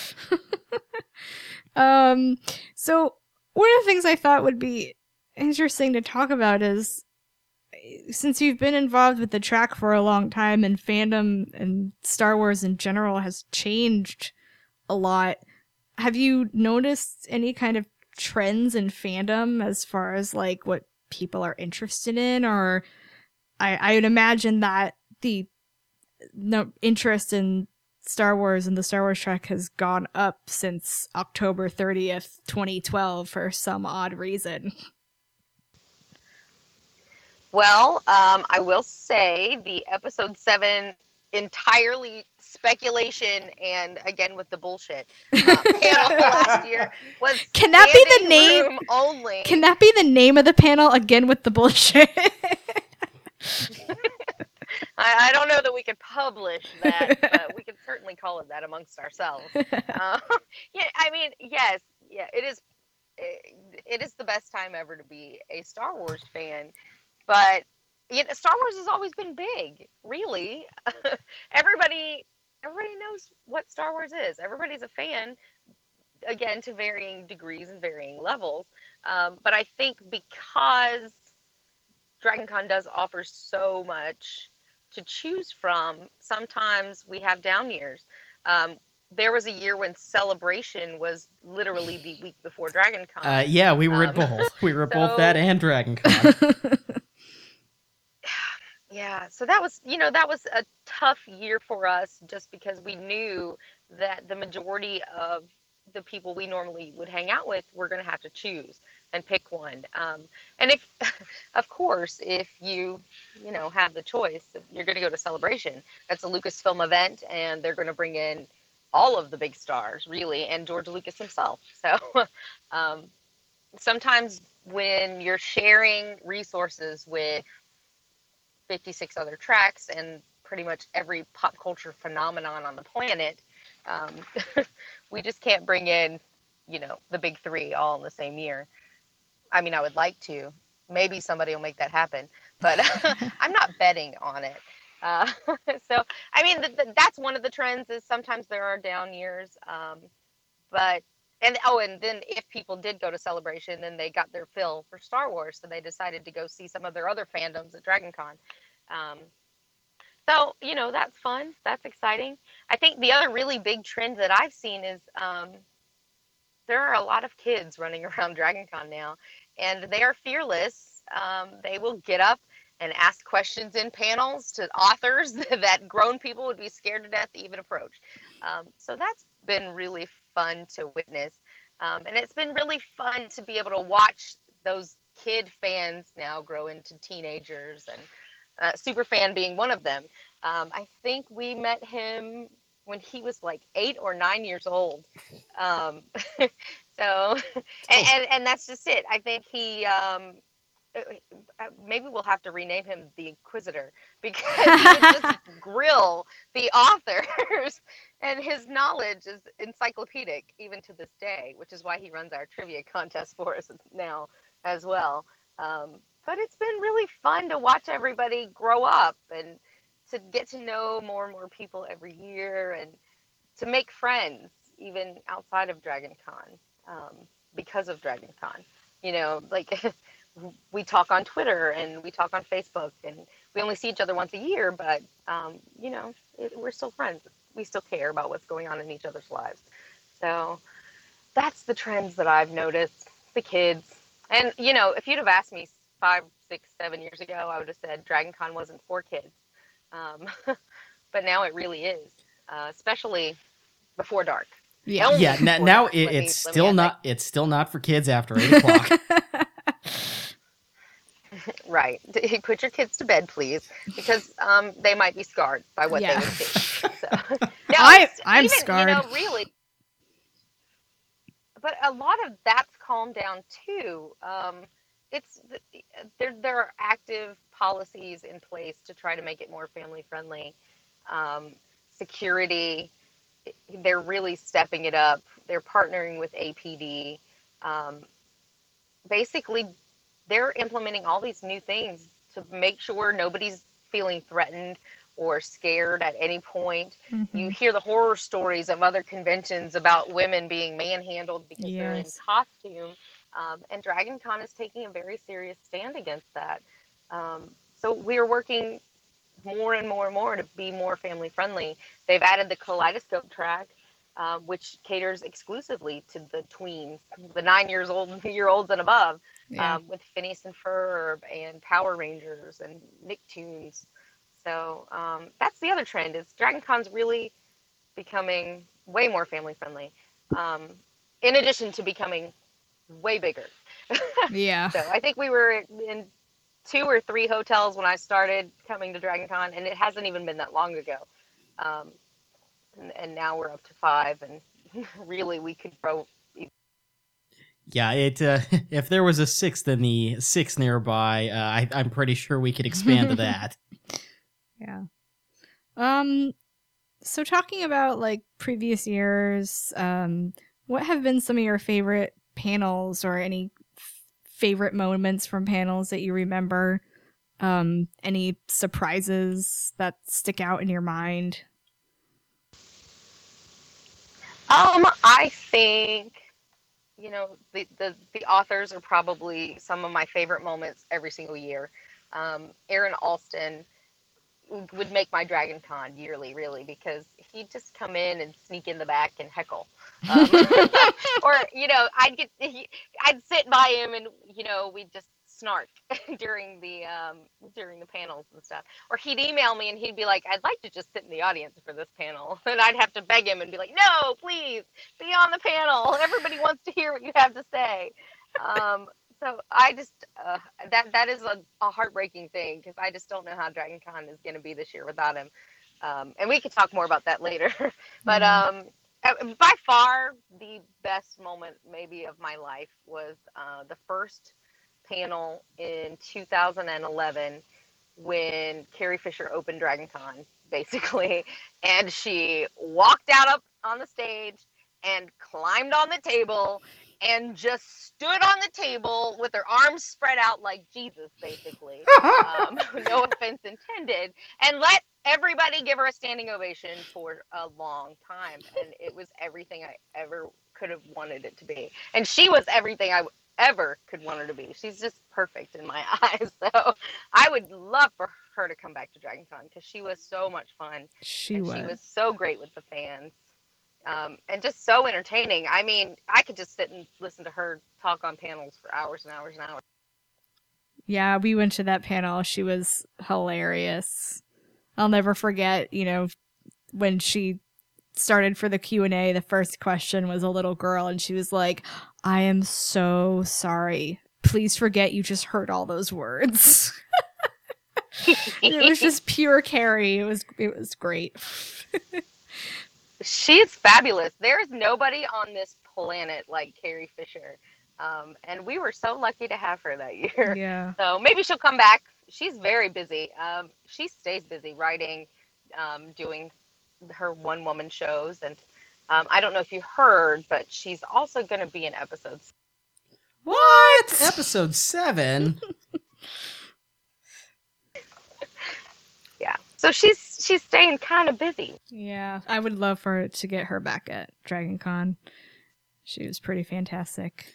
So one of the things I thought would be interesting to talk about is, since you've been involved with the track for a long time and fandom and Star Wars in general has changed a lot, have you noticed any kind of trends in fandom as far as like what people are interested in? Or I would imagine that the interest in Star Wars and the Star Wars track has gone up since October 30th, 2012 for some odd reason. Well, I will say the episode 7 entirely speculation and again with the bullshit panel last year was Can that be the name only? Can that be the name of the panel, again with the bullshit? I don't know that we could publish that, but we can certainly call it that amongst ourselves. Yeah, I mean, yes, yeah, it is the best time ever to be a Star Wars fan, but Star Wars has always been big, really. everybody everybody knows what Star Wars is. Everybody's a fan, again, to varying degrees and varying levels. But I think because DragonCon does offer so much to choose from, sometimes we have down years. There was a year when Celebration was literally the week before DragonCon. Yeah, we were at both. We were at both that and DragonCon. Yeah, so that was, that was a tough year for us just because we knew that the majority of the people we normally would hang out with were going to have to choose and pick one. And if, of course, if have the choice, you're going to go to Celebration. That's a Lucasfilm event, and they're going to bring in all of the big stars, really, and George Lucas himself. So sometimes when you're sharing resources with 56 other tracks and pretty much every pop culture phenomenon on the planet, we just can't bring in, the big three all in the same year. I mean, I would like to. Maybe somebody will make that happen, but I'm not betting on it. So, I mean, that's one of the trends is sometimes there are down years. And then if people did go to Celebration, then they got their fill for Star Wars, so they decided to go see some of their other fandoms at DragonCon. So, that's fun. That's exciting. I think the other really big trend that I've seen is there are a lot of kids running around DragonCon now, and they are fearless. They will get up and ask questions in panels to authors that grown people would be scared to death to even approach. So that's been really fun to witness. And it's been really fun to be able to watch those kid fans now grow into teenagers, and Superfan being one of them. I think we met him when he was like 8 or 9 years old. So, and that's just it. I think he, maybe we'll have to rename him the Inquisitor, because he would just grill the authors, and his knowledge is encyclopedic even to this day, which is why he runs our trivia contest for us now as well. But it's been really fun to watch everybody grow up and to get to know more and more people every year, and to make friends even outside of DragonCon, because of DragonCon. Like we talk on Twitter and we talk on Facebook, and we only see each other once a year, but we're still friends. We still care about what's going on in each other's lives. So that's the trends that I've noticed. The kids, and if you'd have asked me 5, 6, 7 years ago, I would have said DragonCon wasn't for kids. But now it really is, especially before dark. Yeah. Now it's still not for kids after 8:00. Right. Put your kids to bed, please, because they might be scarred by what they would see. So, I'm scarred. Really. But a lot of that's calmed down too. There are active policies in place to try to make it more family friendly. Security, they're really stepping it up. They're partnering with APD. Basically, they're implementing all these new things to make sure nobody's feeling threatened or scared at any point. Mm-hmm. You hear the horror stories of other conventions about women being manhandled because they're in costume. And DragonCon is taking a very serious stand against that. So we are working more and more and more to be more family friendly. They've added the Kaleidoscope track, which caters exclusively to the tweens, the 9-year-olds and above, with Phineas and Ferb and Power Rangers and Nicktoons. So that's the other trend, is DragonCon's really becoming way more family friendly, in addition to becoming way bigger. Yeah. So I think we were in 2 or 3 hotels when I started coming to DragonCon, and it hasn't even been that long ago. And now we're up to 5, and really we could grow. Yeah, it. If there was a sixth in the six nearby, I'm pretty sure we could expand to that. Yeah. So talking about like previous years, what have been some of your favorite panels or any favorite moments from panels that you remember? Any surprises that stick out in your mind? I think, the authors are probably some of my favorite moments every single year. Aaron Alston would make my Dragon Con yearly, really, because he'd just come in and sneak in the back and heckle. Or, I'd sit by him and, we'd just snark during the panels and stuff. Or he'd email me and he'd be like, I'd like to just sit in the audience for this panel. And I'd have to beg him and be like, no, please be on the panel. Everybody wants to hear what you have to say. So I just that is a heartbreaking thing, because I just don't know how Dragon Con is going to be this year without him. And we could talk more about that later. But by far the best moment maybe of my life was the first panel in 2011 when Carrie Fisher opened Dragon Con, basically, and she walked out up on the stage and climbed on the table and just stood on the table with her arms spread out like Jesus, basically. No offense intended. And let everybody give her a standing ovation for a long time. And it was everything I ever could have wanted it to be. And she was everything I ever could want her to be. She's just perfect in my eyes. So I would love for her to come back to Dragon Con, because she was so much fun. She was so great with the fans. And just so entertaining. I mean, I could just sit and listen to her talk on panels for hours and hours and hours. Yeah, we went to that panel. She was hilarious. I'll never forget, when she started for the Q&A, the first question was a little girl, and she was like, I am so sorry. Please forget you just heard all those words. It was just pure Carrie. It was great. She's fabulous. There's nobody on this planet like Carrie Fisher. And we were so lucky to have her that year. Yeah. So maybe she'll come back. She's very busy. She stays busy writing, doing her one-woman shows. And I don't know if you heard, but she's also going to be in episodes. What? Episode 7? Yeah. So she's staying kind of busy. Yeah. I would love for to get her back at Dragon Con. She was pretty fantastic.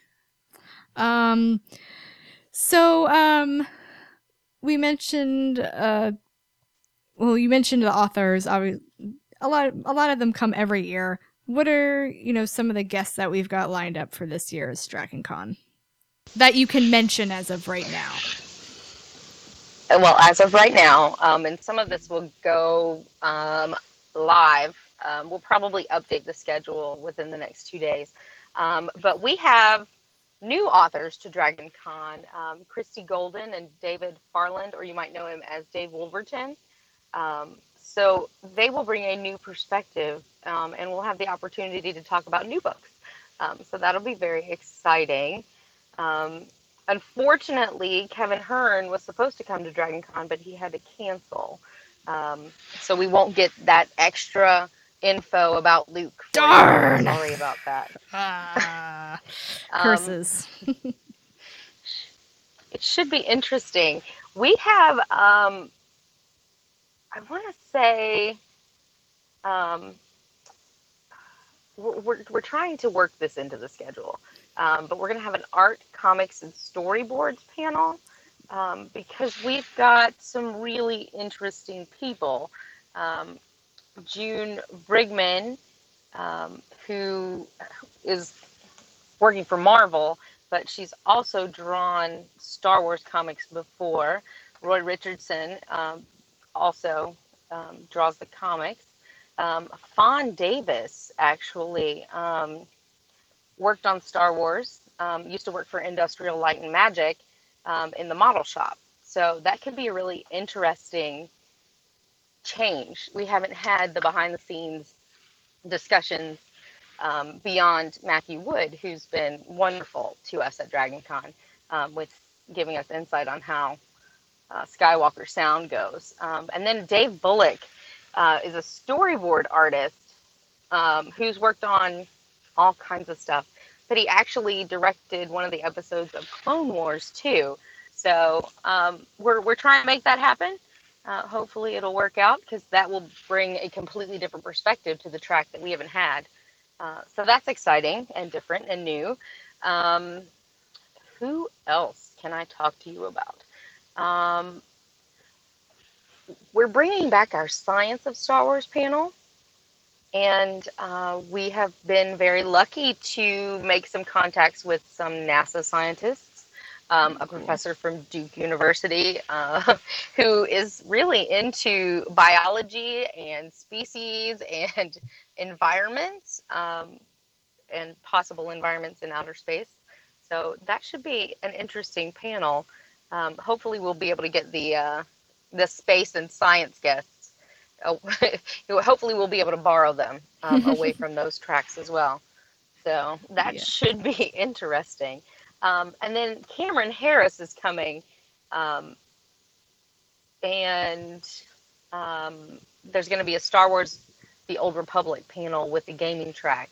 We mentioned you mentioned the authors. A lot of them come every year. What are, some of the guests that we've got lined up for this year's Dragon Con that you can mention as of right now? Well, as of right now, and some of this will go live. We'll probably update the schedule within the next 2 days. But we have new authors to Dragon Con, Christy Golden and David Farland, or you might know him as Dave Wolverton. So they will bring a new perspective, and we'll have the opportunity to talk about new books. So that'll be very exciting. Unfortunately, Kevin Hearn was supposed to come to Dragon Con, but he had to cancel. So we won't get that extra info about Luke. Darn! Sorry about that. Curses. It should be interesting. We have, I want to say, we're trying to work this into the schedule. But we're going to have an art, comics, and storyboards panel, because we've got some really interesting people. June Brigman, who is working for Marvel, but she's also drawn Star Wars comics before. Roy Richardson also draws the comics. Fawn Davis actually worked on Star Wars, used to work for Industrial Light and Magic in the model shop. So that could be a really interesting change. We haven't had the behind the scenes discussions beyond Matthew Wood, who's been wonderful to us at DragonCon with giving us insight on how Skywalker sound goes. And then Dave Bullock is a storyboard artist who's worked on all kinds of stuff, but he actually directed one of the episodes of Clone Wars too. So we're trying to make that happen. Hopefully it'll work out, because that will bring a completely different perspective to the track that we haven't had. So that's exciting and different and new. Who else can I talk to you about? We're bringing back our Science of Star Wars panel, and we have been very lucky to make some contacts with some NASA scientists. A professor from Duke University who is really into biology and species and environments and possible environments in outer space. So that should be an interesting panel. Hopefully we'll be able to get the space and science guests. Hopefully we'll be able to borrow them away from those tracks as well. So that should be interesting. And then Cameron Harris is coming, and there's going to be a Star Wars The Old Republic panel with the gaming track.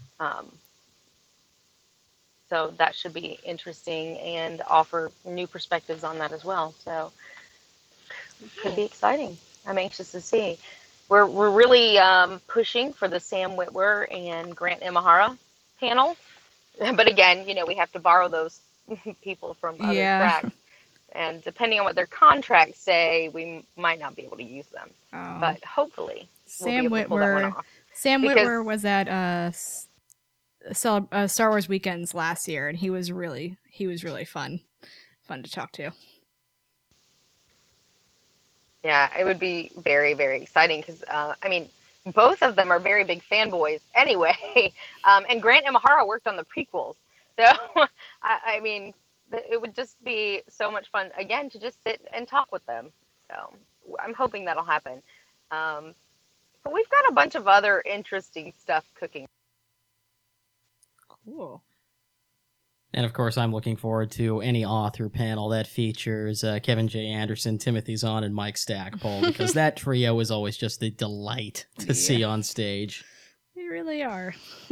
So that should be interesting and offer new perspectives on that as well. So it could be exciting. I'm anxious to see. We're really pushing for the Sam Witwer and Grant Imahara panel. But again, we have to borrow those people from other tracks. And depending on what their contracts say, we might not be able to use them. Oh. But hopefully Sam Witwer was at Star Wars Weekends last year, and he was really fun to talk to. Yeah, it would be very, very exciting because, both of them are very big fanboys anyway. And Grant Imahara worked on the prequels. So, it would just be so much fun, again, to just sit and talk with them. So I'm hoping that'll happen. But we've got a bunch of other interesting stuff cooking. Cool. And of course, I'm looking forward to any author panel that features Kevin J. Anderson, Timothy Zahn, and Mike Stackpole, because that trio is always just a delight to see on stage. They really are.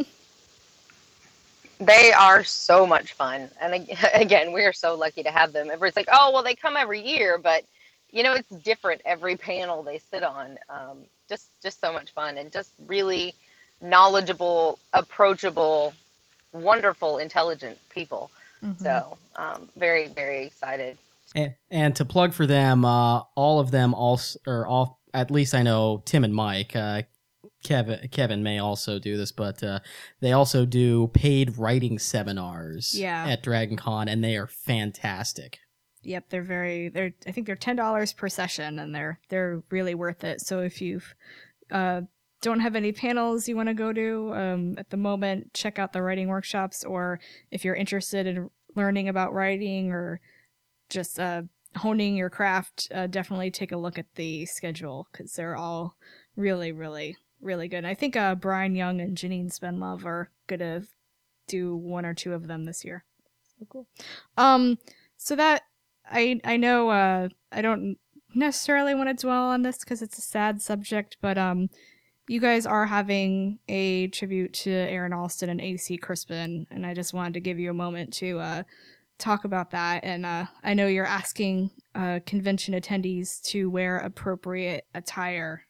They are so much fun. And again, we are so lucky to have them. Everybody's like, oh, well, they come every year, but, it's different every panel they sit on. Just so much fun and just really knowledgeable, approachable, wonderful, intelligent people. Mm-hmm. So very, very excited. And to plug for them, all of them at least I know Tim and Mike, Kevin may also do this, but they also do paid writing seminars at DragonCon, and they are fantastic. Yep, I think they're $10 per session, and they're really worth it. So if you don't have any panels you want to go to at the moment, check out the writing workshops, or if you're interested in learning about writing or just honing your craft, definitely take a look at the schedule, because they're all really, really, really good. And I think Brian Young and Janine Spenlove are going to do one or two of them this year. So cool. So that I know I don't necessarily want to dwell on this because it's a sad subject, but you guys are having a tribute to Aaron Alston and A.C. Crispin, and I just wanted to give you a moment to talk about that. And I know you're asking convention attendees to wear appropriate attire.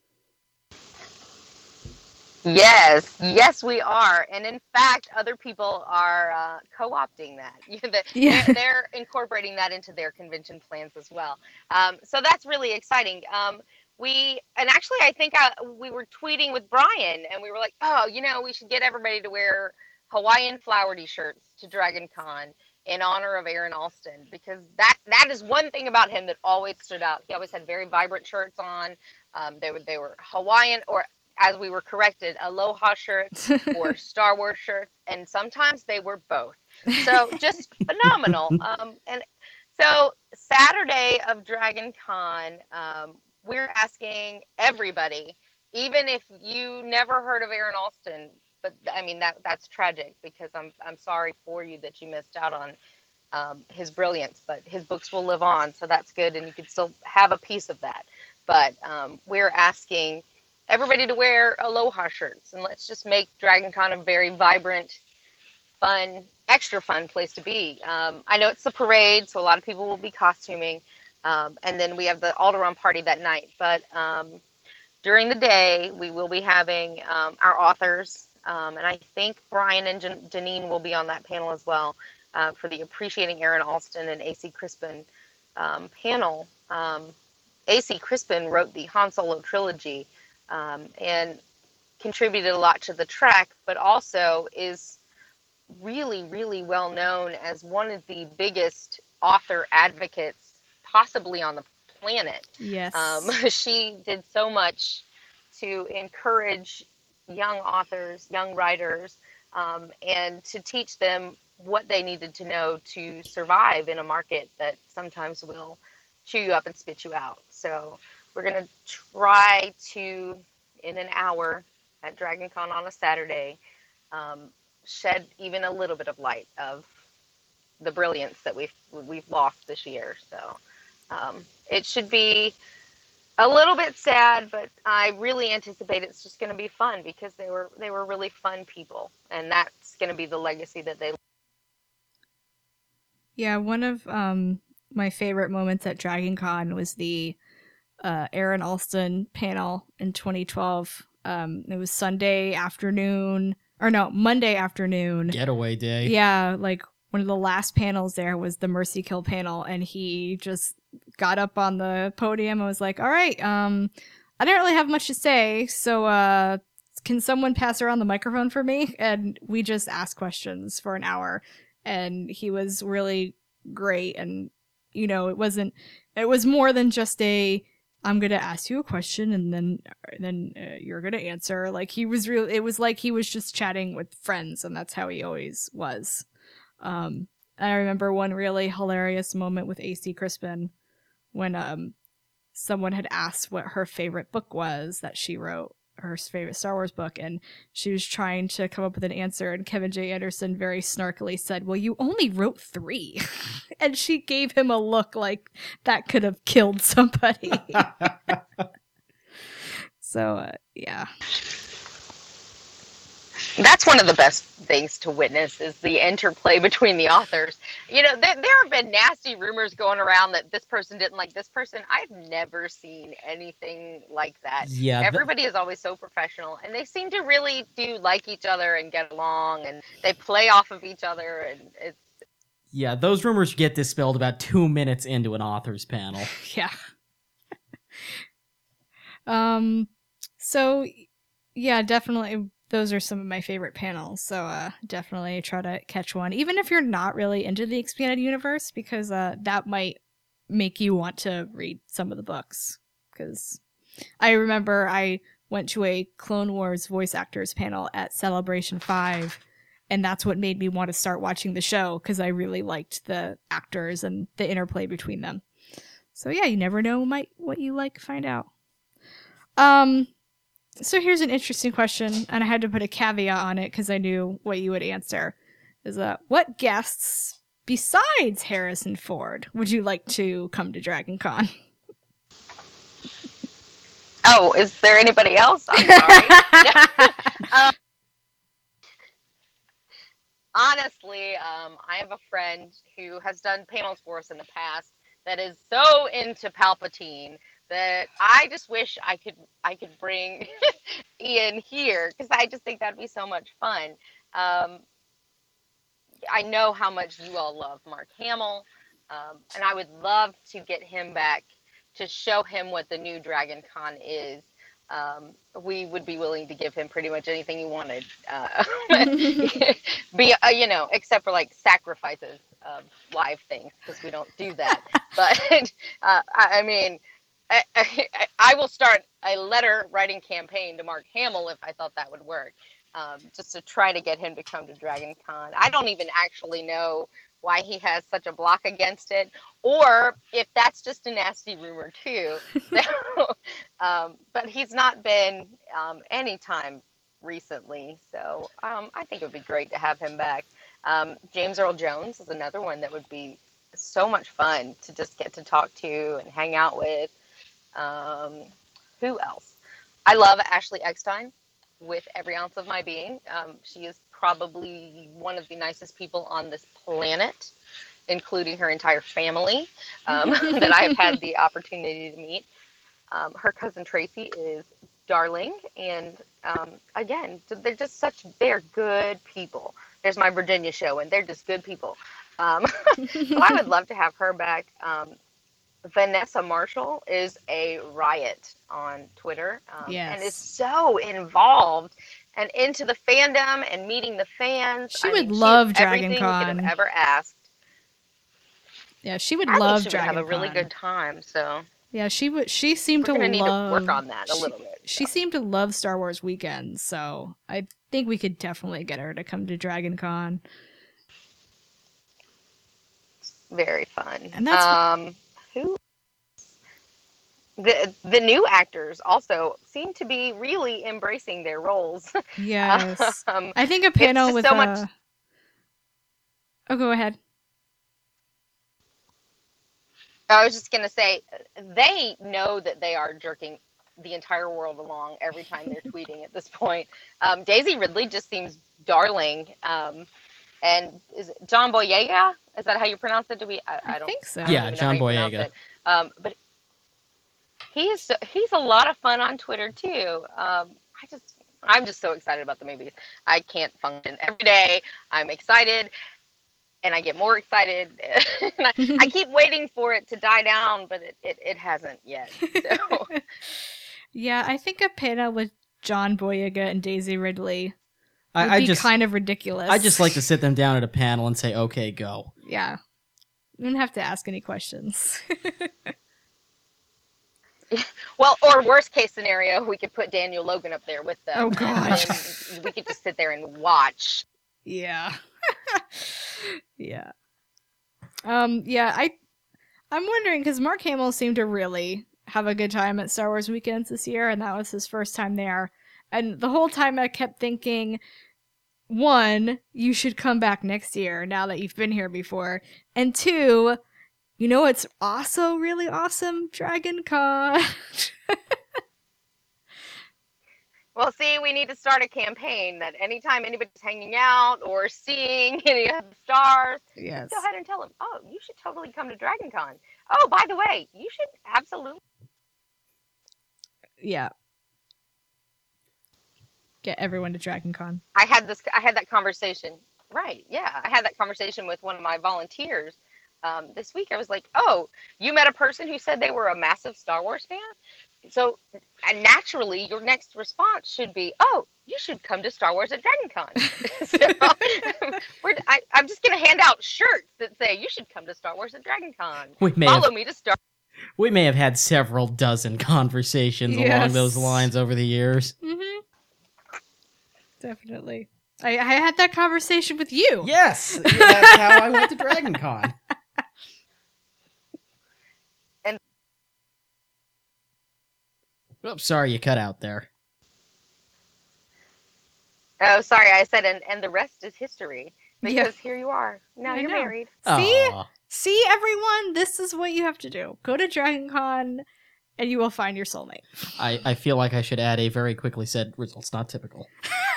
Yes, we are. And in fact, other people are co-opting that. They're incorporating that into their convention plans as well. So that's really exciting. I think we were tweeting with Brian, and we were like, we should get everybody to wear Hawaiian flowery shirts to DragonCon in honor of Aaron Alston, because that is one thing about him that always stood out. He always had very vibrant shirts on. They were Hawaiian, or as we were corrected, Aloha shirts or Star Wars shirts, and sometimes they were both. So just phenomenal. And so Saturday of DragonCon, we're asking everybody, even if you never heard of Aaron Alston, but I mean that's tragic because I'm sorry for you that you missed out on his brilliance, but his books will live on, so that's good, and you can still have a piece of that. But we're asking everybody to wear Aloha shirts, and let's just make DragonCon a very vibrant, fun, extra fun place to be. I know it's the parade, so a lot of people will be costuming, and then we have the Alderaan party that night. But during the day, we will be having our authors, and I think Brian and Janine will be on that panel as well for the Appreciating Aaron Alston and A.C. Crispin panel. A.C. Crispin wrote the Han Solo trilogy and contributed a lot to the Trek, but also is really, really well known as one of the biggest author advocates possibly on the planet. Yes. She did so much to encourage young authors, young writers, and to teach them what they needed to know to survive in a market that sometimes will chew you up and spit you out. So we're going to try to, in an hour at DragonCon on a Saturday, shed even a little bit of light of the brilliance that we've lost this year. So it should be a little bit sad, but I really anticipate it's just going to be fun because they were really fun people, and that's going to be the legacy that they. Yeah, one of my favorite moments at DragonCon was the Aaron Alston panel in 2012. It was Monday afternoon. Getaway day. Yeah, like one of the last panels there was the Mercy Kill panel, and he just got up on the podium and was like, all right, I didn't really have much to say, so can someone pass around the microphone for me? And we just asked questions for an hour, and he was really great. And, you know, it was more than just I'm going to ask you a question and then you're going to answer. Like, it was like he was just chatting with friends, and that's how he always was. I remember one really hilarious moment with A.C. Crispin when someone had asked what her favorite book was that she wrote, her favorite Star Wars book, and she was trying to come up with an answer, and Kevin J. Anderson very snarkily said, well, you only wrote 3. And she gave him a look like that could have killed somebody. So, yeah. That's one of the best things to witness is the interplay between the authors. You know, there have been nasty rumors going around that this person didn't like this person. I've never seen anything like that. Yeah, everybody is always so professional, and they seem to really do like each other and get along, and they play off of each other, and it's. Yeah, those rumors get dispelled about 2 minutes into an author's panel. Yeah. So, yeah, definitely. Those are some of my favorite panels, so definitely try to catch one, even if you're not really into the expanded universe, because that might make you want to read some of the books. Because I remember I went to a Clone Wars voice actors panel at Celebration 5, and that's what made me want to start watching the show, because I really liked the actors and the interplay between them. So yeah, you never know what you like, find out. So here's an interesting question, and I had to put a caveat on it because I knew what you would answer. Is what guests besides Harrison Ford would you like to come to DragonCon? Oh, is there anybody else? I'm sorry. Honestly, I have a friend who has done panels for us in the past that is so into Palpatine that I just wish I could bring Ian here, because I just think that'd be so much fun. I know how much you all love Mark Hamill, and I would love to get him back to show him what the new DragonCon is. We would be willing to give him pretty much anything he wanted, except for like sacrifices of live things, because we don't do that. But I mean. I will start a letter writing campaign to Mark Hamill if I thought that would work, just to try to get him to come to DragonCon. I don't even actually know why he has such a block against it, or if that's just a nasty rumor too. But he's not been any time recently. So I think it would be great to have him back. James Earl Jones is another one that would be so much fun to just get to talk to and hang out with. Who else? I love Ashley Eckstein with every ounce of my being. She is probably one of the nicest people on this planet, including her entire family that I've had the opportunity to meet. Her cousin Tracy is darling, and again, they're good people. There's my Virginia show, and they're just good people. So I would love to have her back. Vanessa Marshall is a riot on Twitter, and is so involved and into the fandom and meeting the fans. She would love Dragon everything Con. we could have ever asked. Yeah, she would I love think she would Dragon have a really Con. good time. So yeah, she would. She seemed we're to gonna need love. to work on that a little bit. She seemed to love Star Wars weekends, so I think we could definitely get her to come to Dragon Con. Very fun. And that's who the new actors also seem to be really embracing their roles. yes. I think a panel with so much. Oh, go ahead. I was just gonna say they know that they are jerking the entire world along every time they're tweeting at this point. Daisy Ridley just seems darling. And is it John Boyega? Is that how you pronounce it? I don't think so. I don't Yeah, even know John how you pronounce Boyega. it. But he's a lot of fun on Twitter too. I'm just so excited about the movies. I can't function every day. I'm excited, and I get more excited. And I keep waiting for it to die down, but it hasn't yet. So. Yeah, I think a panel with John Boyega and Daisy Ridley would I be just kind of ridiculous. I just like to sit them down at a panel and say, "Okay, go." Yeah. You don't have to ask any questions. Well, or worst case scenario, we could put Daniel Logan up there with them. Oh, gosh. And we could just sit there and watch. Yeah. Yeah. Yeah, I'm wondering, because Mark Hamill seemed to really have a good time at Star Wars weekends this year, and that was his first time there. And the whole time I kept thinking, one, you should come back next year now that you've been here before. And two, you know what's also really awesome? Dragon Con. Well, see, we need to start a campaign that anytime anybody's hanging out or seeing any of the stars, Yes. go ahead and tell them, oh, you should totally come to Dragon Con. Oh, by the way, you should absolutely. Yeah. Get everyone to Dragon Con. I had that conversation. Right. Yeah. I had that conversation with one of my volunteers this week. I was like, oh, you met a person who said they were a massive Star Wars fan? So naturally, your next response should be, oh, you should come to Star Wars at Dragon Con. So, I'm just going to hand out shirts that say, you should come to Star Wars at Dragon Con. Follow me to Star We may have had several dozen conversations along those lines over the years. Mm-hmm. Definitely. I had that conversation with you. Yes! That's how I went to Dragon Con. And Oops, sorry, you cut out there. oh, sorry, I said, and the rest is history. Because Yeah. here you are. Now I you're know. married. See? Aw. See, everyone? This is what you have to do. Go to Dragon Con, and you will find your soulmate. I feel like I should add a very quickly said results not typical.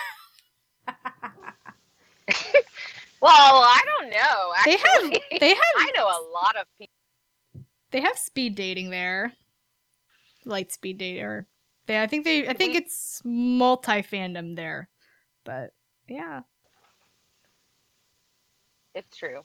Well, I don't know. Actually, They have I know a lot of people. They have speed dating there. Light speed dater. I think it's multi-fandom there. But yeah. It's true.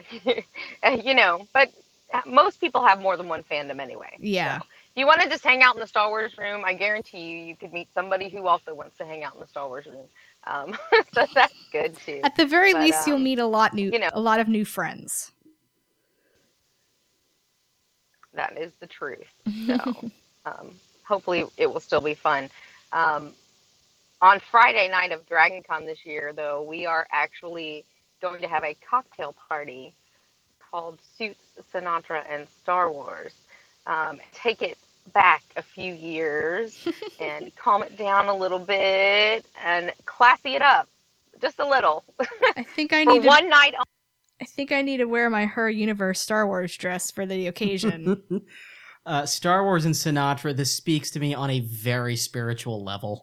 But most people have more than one fandom anyway. Yeah. So, if you want to just hang out in the Star Wars room, I guarantee you could meet somebody who also wants to hang out in the Star Wars room. So that's good too. At the very But, least, you'll meet a lot of new friends. That is the truth. So hopefully it will still be fun. On Friday night of Dragon Con this year, though, we are actually going to have a cocktail party called Suits, Sinatra, and Star Wars. Take it back a few years and calm it down a little bit and classy it up just a little I think I for need to. one night. I think I need to wear my Her Universe Star Wars dress for the occasion. Star Wars and Sinatra, this speaks to me on a very spiritual level.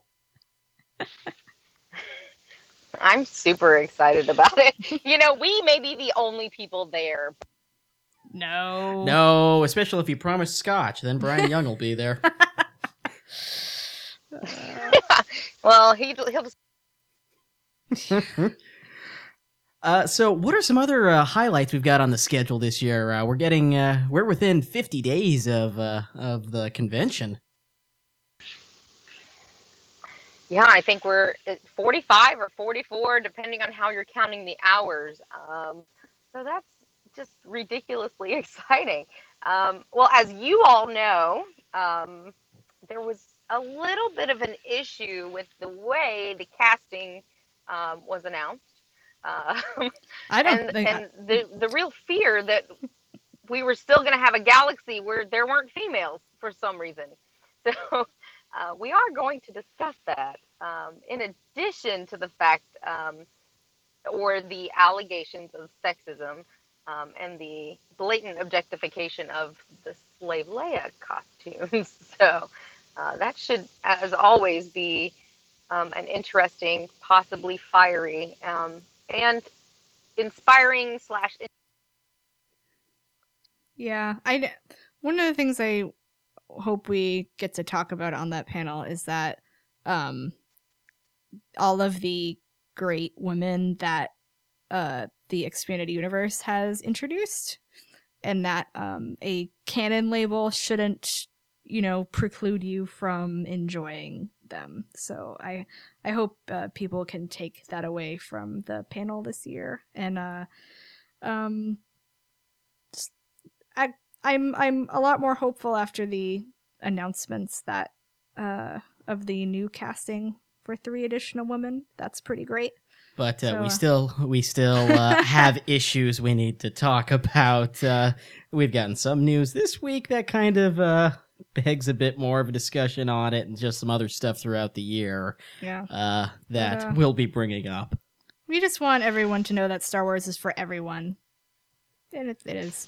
I'm super excited about it. We may be the only people there. No. No, especially if you promise scotch, then Brian Young will be there. Well, he'll just. So what are some other highlights we've got on the schedule this year? We're within 50 days of the convention. Yeah, I think we're at 45 or 44, depending on how you're counting the hours. So that's just ridiculously exciting. Well, as you all know, there was a little bit of an issue with the way the casting was announced. I don't think. And the real fear that we were still going to have a galaxy where there weren't females for some reason. So we are going to discuss that. In addition to the fact or the allegations of sexism and the blatant objectification of the slave Leia costumes. So that should, as always, be an interesting, possibly fiery, and inspiring / Yeah, one of the things I hope we get to talk about on that panel is that all of the great women that the expanded universe has introduced, and that a canon label shouldn't, preclude you from enjoying them. So I hope people can take that away from the panel this year. And I'm a lot more hopeful after the announcements that of the new casting for 3 additional women. That's pretty great. But we still have issues we need to talk about. We've gotten some news this week that kind of begs a bit more of a discussion on it, and just some other stuff throughout the year that we'll be bringing up. We just want everyone to know that Star Wars is for everyone. And it is.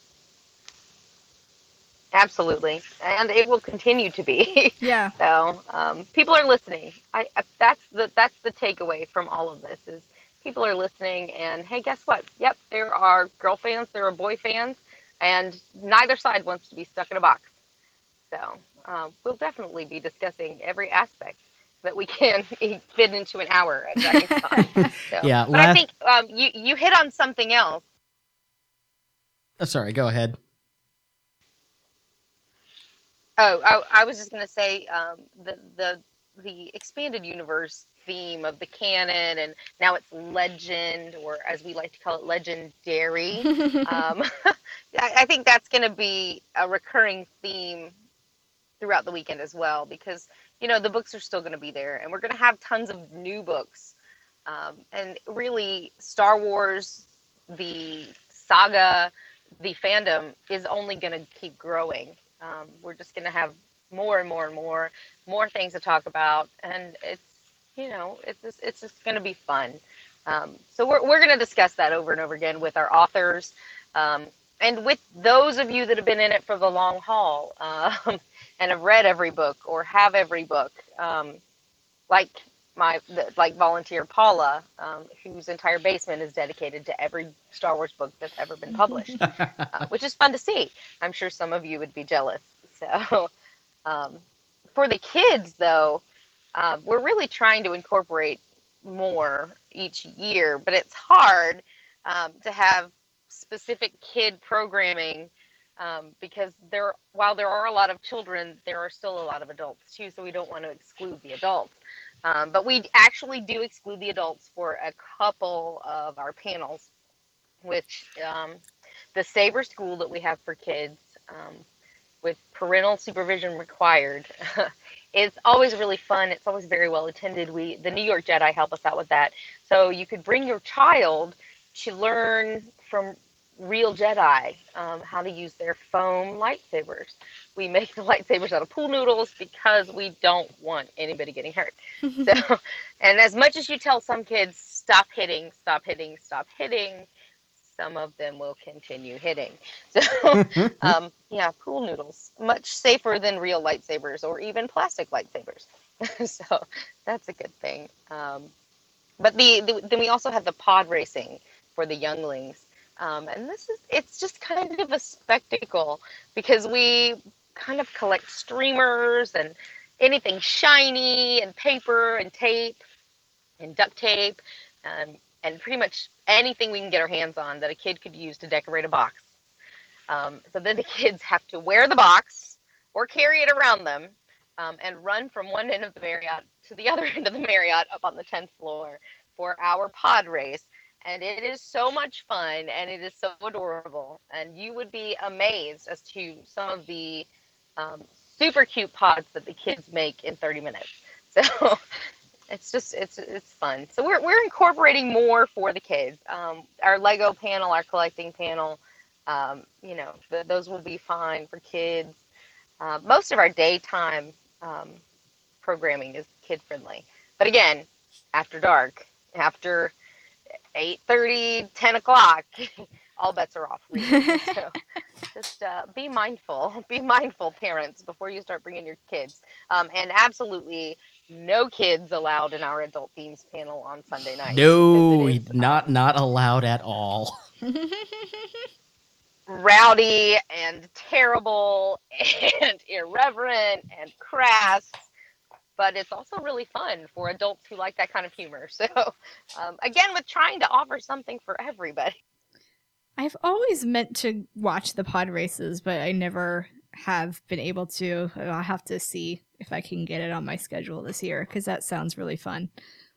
Absolutely, and it will continue to be. Yeah. So people are listening. That's the takeaway from all of this is people are listening. And hey, guess what? Yep, there are girl fans, there are boy fans, and neither side wants to be stuck in a box. So we'll definitely be discussing every aspect that we can fit into an hour at Dragon's Con. So, Yeah, but I think you hit on something else. Oh, sorry, go ahead. Oh, I was just going to say the expanded universe theme of the canon, and now it's legend, or as we like to call it, legendary. I think that's going to be a recurring theme throughout the weekend as well, because the books are still going to be there, and we're going to have tons of new books. And really, Star Wars, the saga, the fandom is only going to keep growing. We're just going to have more and more and more things to talk about, and it's just going to be fun. So we're going to discuss that over and over again with our authors, and with those of you that have been in it for the long haul, and have read every book or have every book, like volunteer Paula, whose entire basement is dedicated to every Star Wars book that's ever been published, which is fun to see. I'm sure some of you would be jealous. So for the kids, though, we're really trying to incorporate more each year, but it's hard to have specific kid programming because while there are a lot of children, there are still a lot of adults too, so we don't want to exclude the adults. But we actually do exclude the adults for a couple of our panels, which the Saber School that we have for kids with parental supervision required. It's always really fun. It's always very well attended. The New York Jedi help us out with that. So you could bring your child to learn from real Jedi how to use their foam lightsabers. we make the lightsabers out of pool noodles because we don't want anybody getting hurt. So, and as much as you tell some kids, stop hitting, stop hitting, stop hitting, some of them will continue hitting. So, yeah, pool noodles, much safer than real lightsabers or even plastic lightsabers. So that's a good thing. But then we also have the pod racing for the younglings. And it's just kind of a spectacle because we kind of collect streamers and anything shiny and paper and tape and duct tape, and pretty much anything we can get our hands on that a kid could use to decorate a box. So then the kids have to wear the box or carry it around them, and run from one end of the Marriott to the other end of the Marriott up on the 10th floor for our pod race. And it is so much fun, and it is so adorable. And you would be amazed as to some of the super cute pods that the kids make in 30 minutes. So it's fun. So we're incorporating more for the kids. Our Lego panel, our collecting panel, those will be fine for kids. Most of our daytime programming is kid friendly. But again, after dark, after 8:30, 10 o'clock, all bets are off. So just be mindful, parents, before you start bringing your kids. And absolutely no kids allowed in our adult themes panel on Sunday night. No, not allowed at all. Rowdy and terrible and irreverent and crass. But it's also really fun for adults who like that kind of humor. So, again, with trying to offer something for everybody. I've always meant to watch the pod races, but I never have been able to. I'll have to see if I can get it on my schedule this year, because that sounds really fun.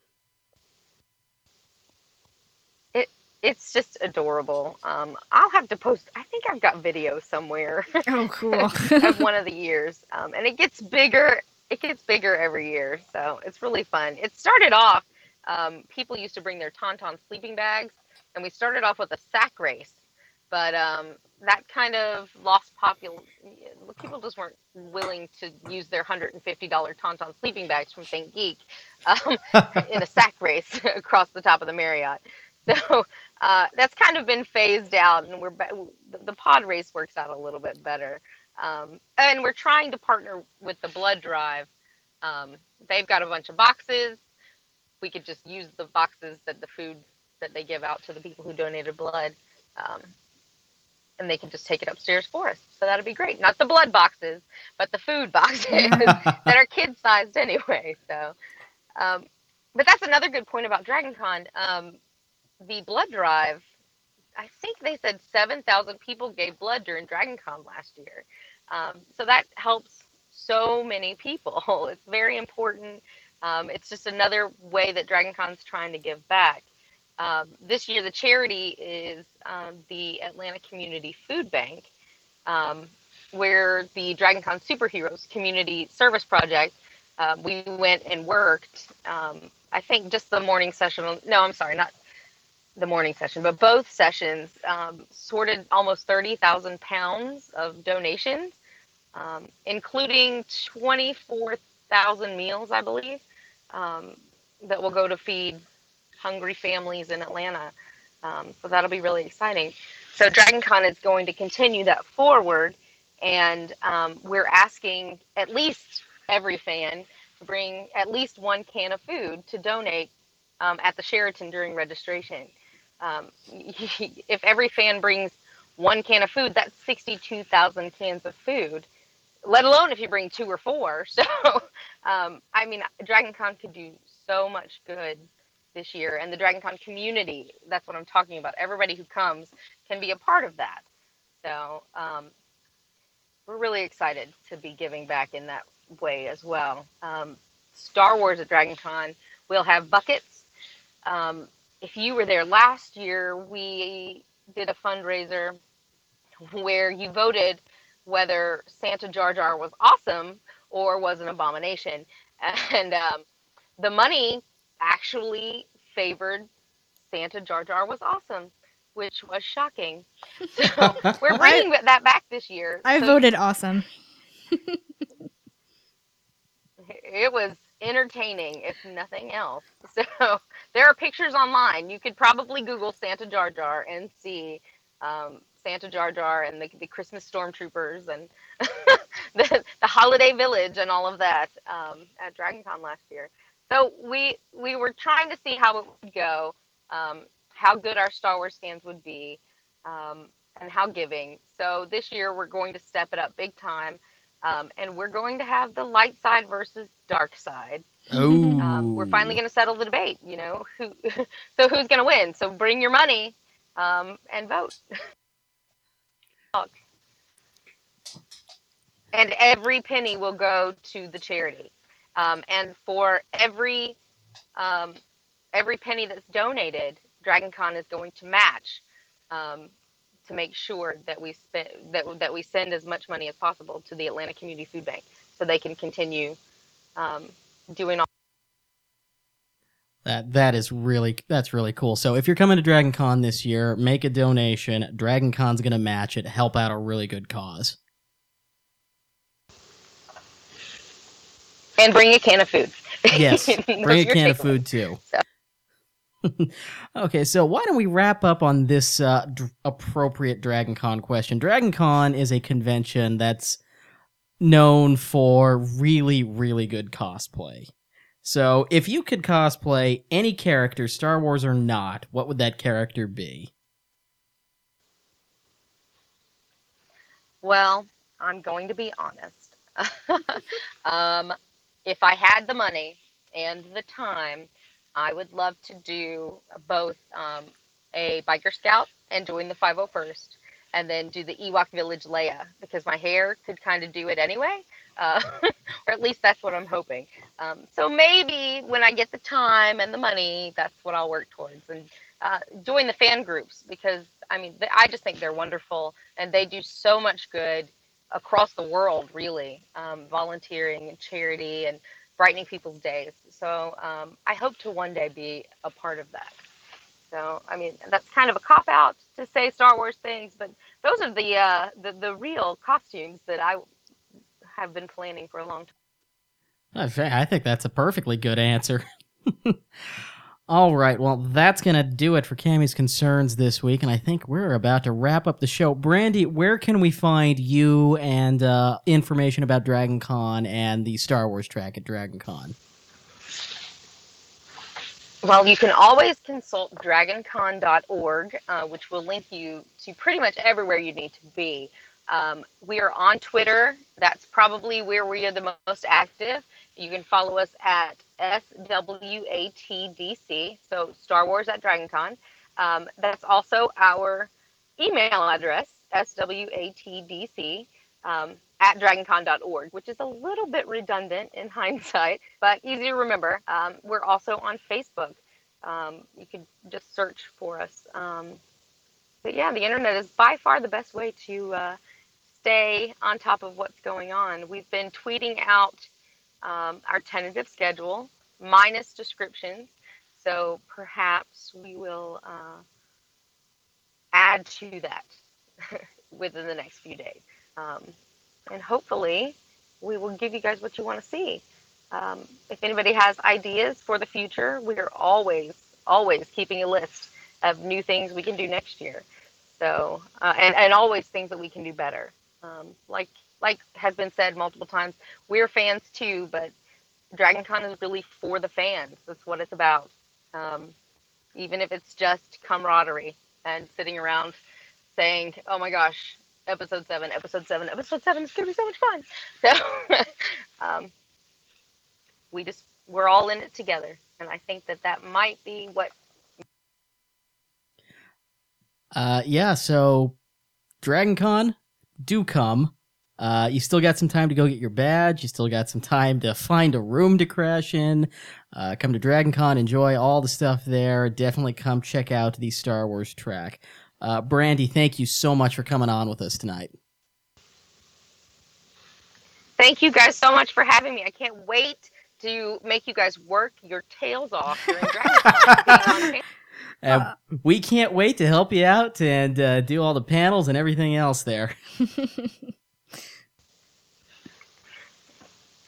It's just adorable. I'll have to post. I think I've got video somewhere. Oh, cool. Of one of the years. And it gets bigger. It gets bigger every year, so it's really fun. It started off, people used to bring their Tauntaun sleeping bags, and we started off with a sack race, but that kind of lost popularity. People just weren't willing to use their $150 Tauntaun sleeping bags from St. Geek in a sack race across the top of the Marriott. So that's kind of been phased out, and the pod race works out a little bit better. And we're trying to partner with the blood drive. They've got a bunch of boxes. We could just use the boxes the food that they give out to the people who donated blood. And they can just take it upstairs for us. So that'd be great. Not the blood boxes, but the food boxes that are kid-sized anyway. So, but that's another good point about DragonCon. The blood drive, I think they said 7,000 people gave blood during DragonCon last year. So that helps so many people. It's very important. It's just another way that DragonCon's trying to give back. This year, the charity is the Atlanta Community Food Bank, where the DragonCon Superheroes Community Service Project, we went and worked, I think just the morning session. No, I'm sorry, not the morning session, but both sessions sorted almost 30,000 pounds of donations, including 24,000 meals, I believe, that will go to feed hungry families in Atlanta. So that'll be really exciting. So DragonCon is going to continue that forward, and we're asking at least every fan to bring at least one can of food to donate at the Sheraton during registration. If every fan brings one can of food, that's 62,000 cans of food, let alone if you bring 2 or 4. So, I mean, DragonCon could do so much good this year, and the DragonCon community, that's what I'm talking about. Everybody who comes can be a part of that. So, we're really excited to be giving back in that way as well. Star Wars at DragonCon, we'll have buckets. If you were there last year, we did a fundraiser where you voted whether Santa Jar Jar was awesome or was an abomination. And the money actually favored Santa Jar Jar was awesome, which was shocking. So we're bringing that back this year. I voted awesome. It was entertaining, if nothing else. So there are pictures online. You could probably Google Santa Jar Jar and see Santa Jar Jar and the Christmas stormtroopers and the holiday village and all of that at DragonCon last year. So we were trying to see how it would go, how good our Star Wars fans would be, and how giving. So this year we're going to step it up big time. And we're going to have the light side versus dark side. Oh. We're finally going to settle the debate, you know, so who's going to win? So bring your money and vote. And every penny will go to the charity. And for every penny that's donated, DragonCon is going to match to make sure that we spend that we send as much money as possible to the Atlanta Community Food Bank, so they can continue doing all. That's really cool. So if you're coming to DragonCon this year, make a donation. DragonCon's going to match it. Help out a really good cause. And bring a can of food. Yes, bring a can of food too. So. Okay, so why don't we wrap up on this appropriate DragonCon question? DragonCon is a convention that's known for really, really good cosplay. So if you could cosplay any character, Star Wars or not, what would that character be? Well, I'm going to be honest. If I had the money and the time, I would love to do both a biker scout and join the 501st, and then do the Ewok Village Leia, because my hair could kind of do it anyway, or at least that's what I'm hoping. So maybe when I get the time and the money, that's what I'll work towards, and join the fan groups, because I mean, I just think they're wonderful, and they do so much good across the world, really, volunteering and charity and brightening people's days. So I hope to one day be a part of that. So, I mean, that's kind of a cop-out to say Star Wars things, but those are the real costumes that I have been planning for a long time. I think that's a perfectly good answer. All right, well, that's going to do it for Cammie's Concerns this week, and I think we're about to wrap up the show. Brandy, where can we find you and information about DragonCon and the Star Wars track at DragonCon? Well, you can always consult dragoncon.org, which will link you to pretty much everywhere you need to be. We are on Twitter. That's probably where we are the most active. You can follow us at SWATDC, so Star Wars at DragonCon. That's also our email address, SWATDC, at dragoncon.org, which is a little bit redundant in hindsight, but easy to remember. We're also on Facebook. You can just search for us. But yeah, the internet is by far the best way to stay on top of what's going on. We've been tweeting out our tentative schedule, minus descriptions, so perhaps we will add to that within the next few days. And hopefully we will give you guys what you want to see. If anybody has ideas for the future, we are always keeping a list of new things we can do next year. So, and always things that we can do better. Like has been said multiple times, we're fans too, but DragonCon is really for the fans. That's what it's about. Even if it's just camaraderie and sitting around saying, oh my gosh, episode 7 is going to be so much fun. So we're all in it together. And I think that might be what. Yeah, so DragonCon, do come. You still got some time to go get your badge. You still got some time to find a room to crash in. Come to DragonCon, enjoy all the stuff there. Definitely come check out the Star Wars track. Brandy, thank you so much for coming on with us tonight. Thank you guys so much for having me. I can't wait to make you guys work your tails off during DragonCon. We can't wait to help you out and do all the panels and everything else there.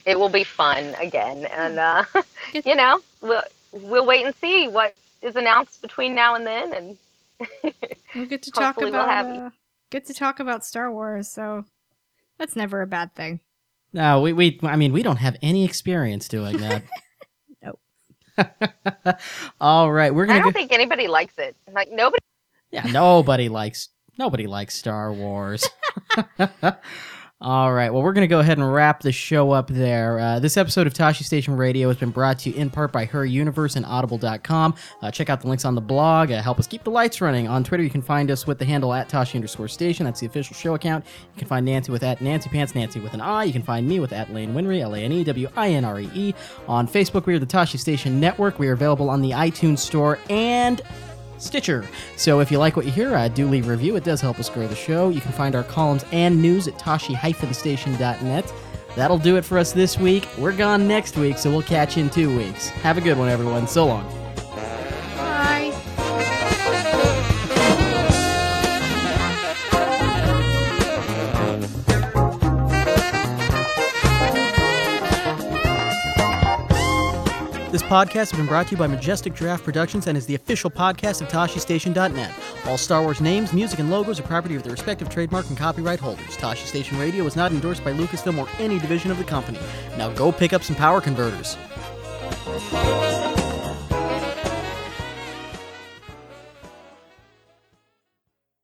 it will be fun again. And, you know, we'll wait and see what is announced between now and then. And we'll get to talk hopefully about Star Wars. So that's never a bad thing. No, we don't have any experience doing that. Nope. All right, I don't think anybody likes it. Like nobody. Yeah, nobody likes Star Wars. All right, well, we're going to go ahead and wrap the show up there. This episode of Tosche Station Radio has been brought to you in part by Her Universe and Audible.com. Check out the links on the blog. Help us keep the lights running. On Twitter, you can find us with the handle @Tosche_Station. That's the official show account. You can find Nancy with @NancyPants, Nancy with an I. You can find me with @Lane Winry, LaneWinree. On Facebook, we are the Tosche Station Network. We are available on the iTunes Store and Stitcher. So if you like what you hear, do leave a review. It does help us grow the show. You can find our columns and news at tosche-station.net. That'll do it for us this week. We're gone next week, so we'll catch you in 2 weeks. Have a good one, everyone. So long. Bye. This podcast has been brought to you by Majestic Giraffe Productions and is the official podcast of ToscheStation.net. All Star Wars names, music, and logos are property of their respective trademark and copyright holders. Tosche Station Radio is not endorsed by Lucasfilm or any division of the company. Now go pick up some power converters.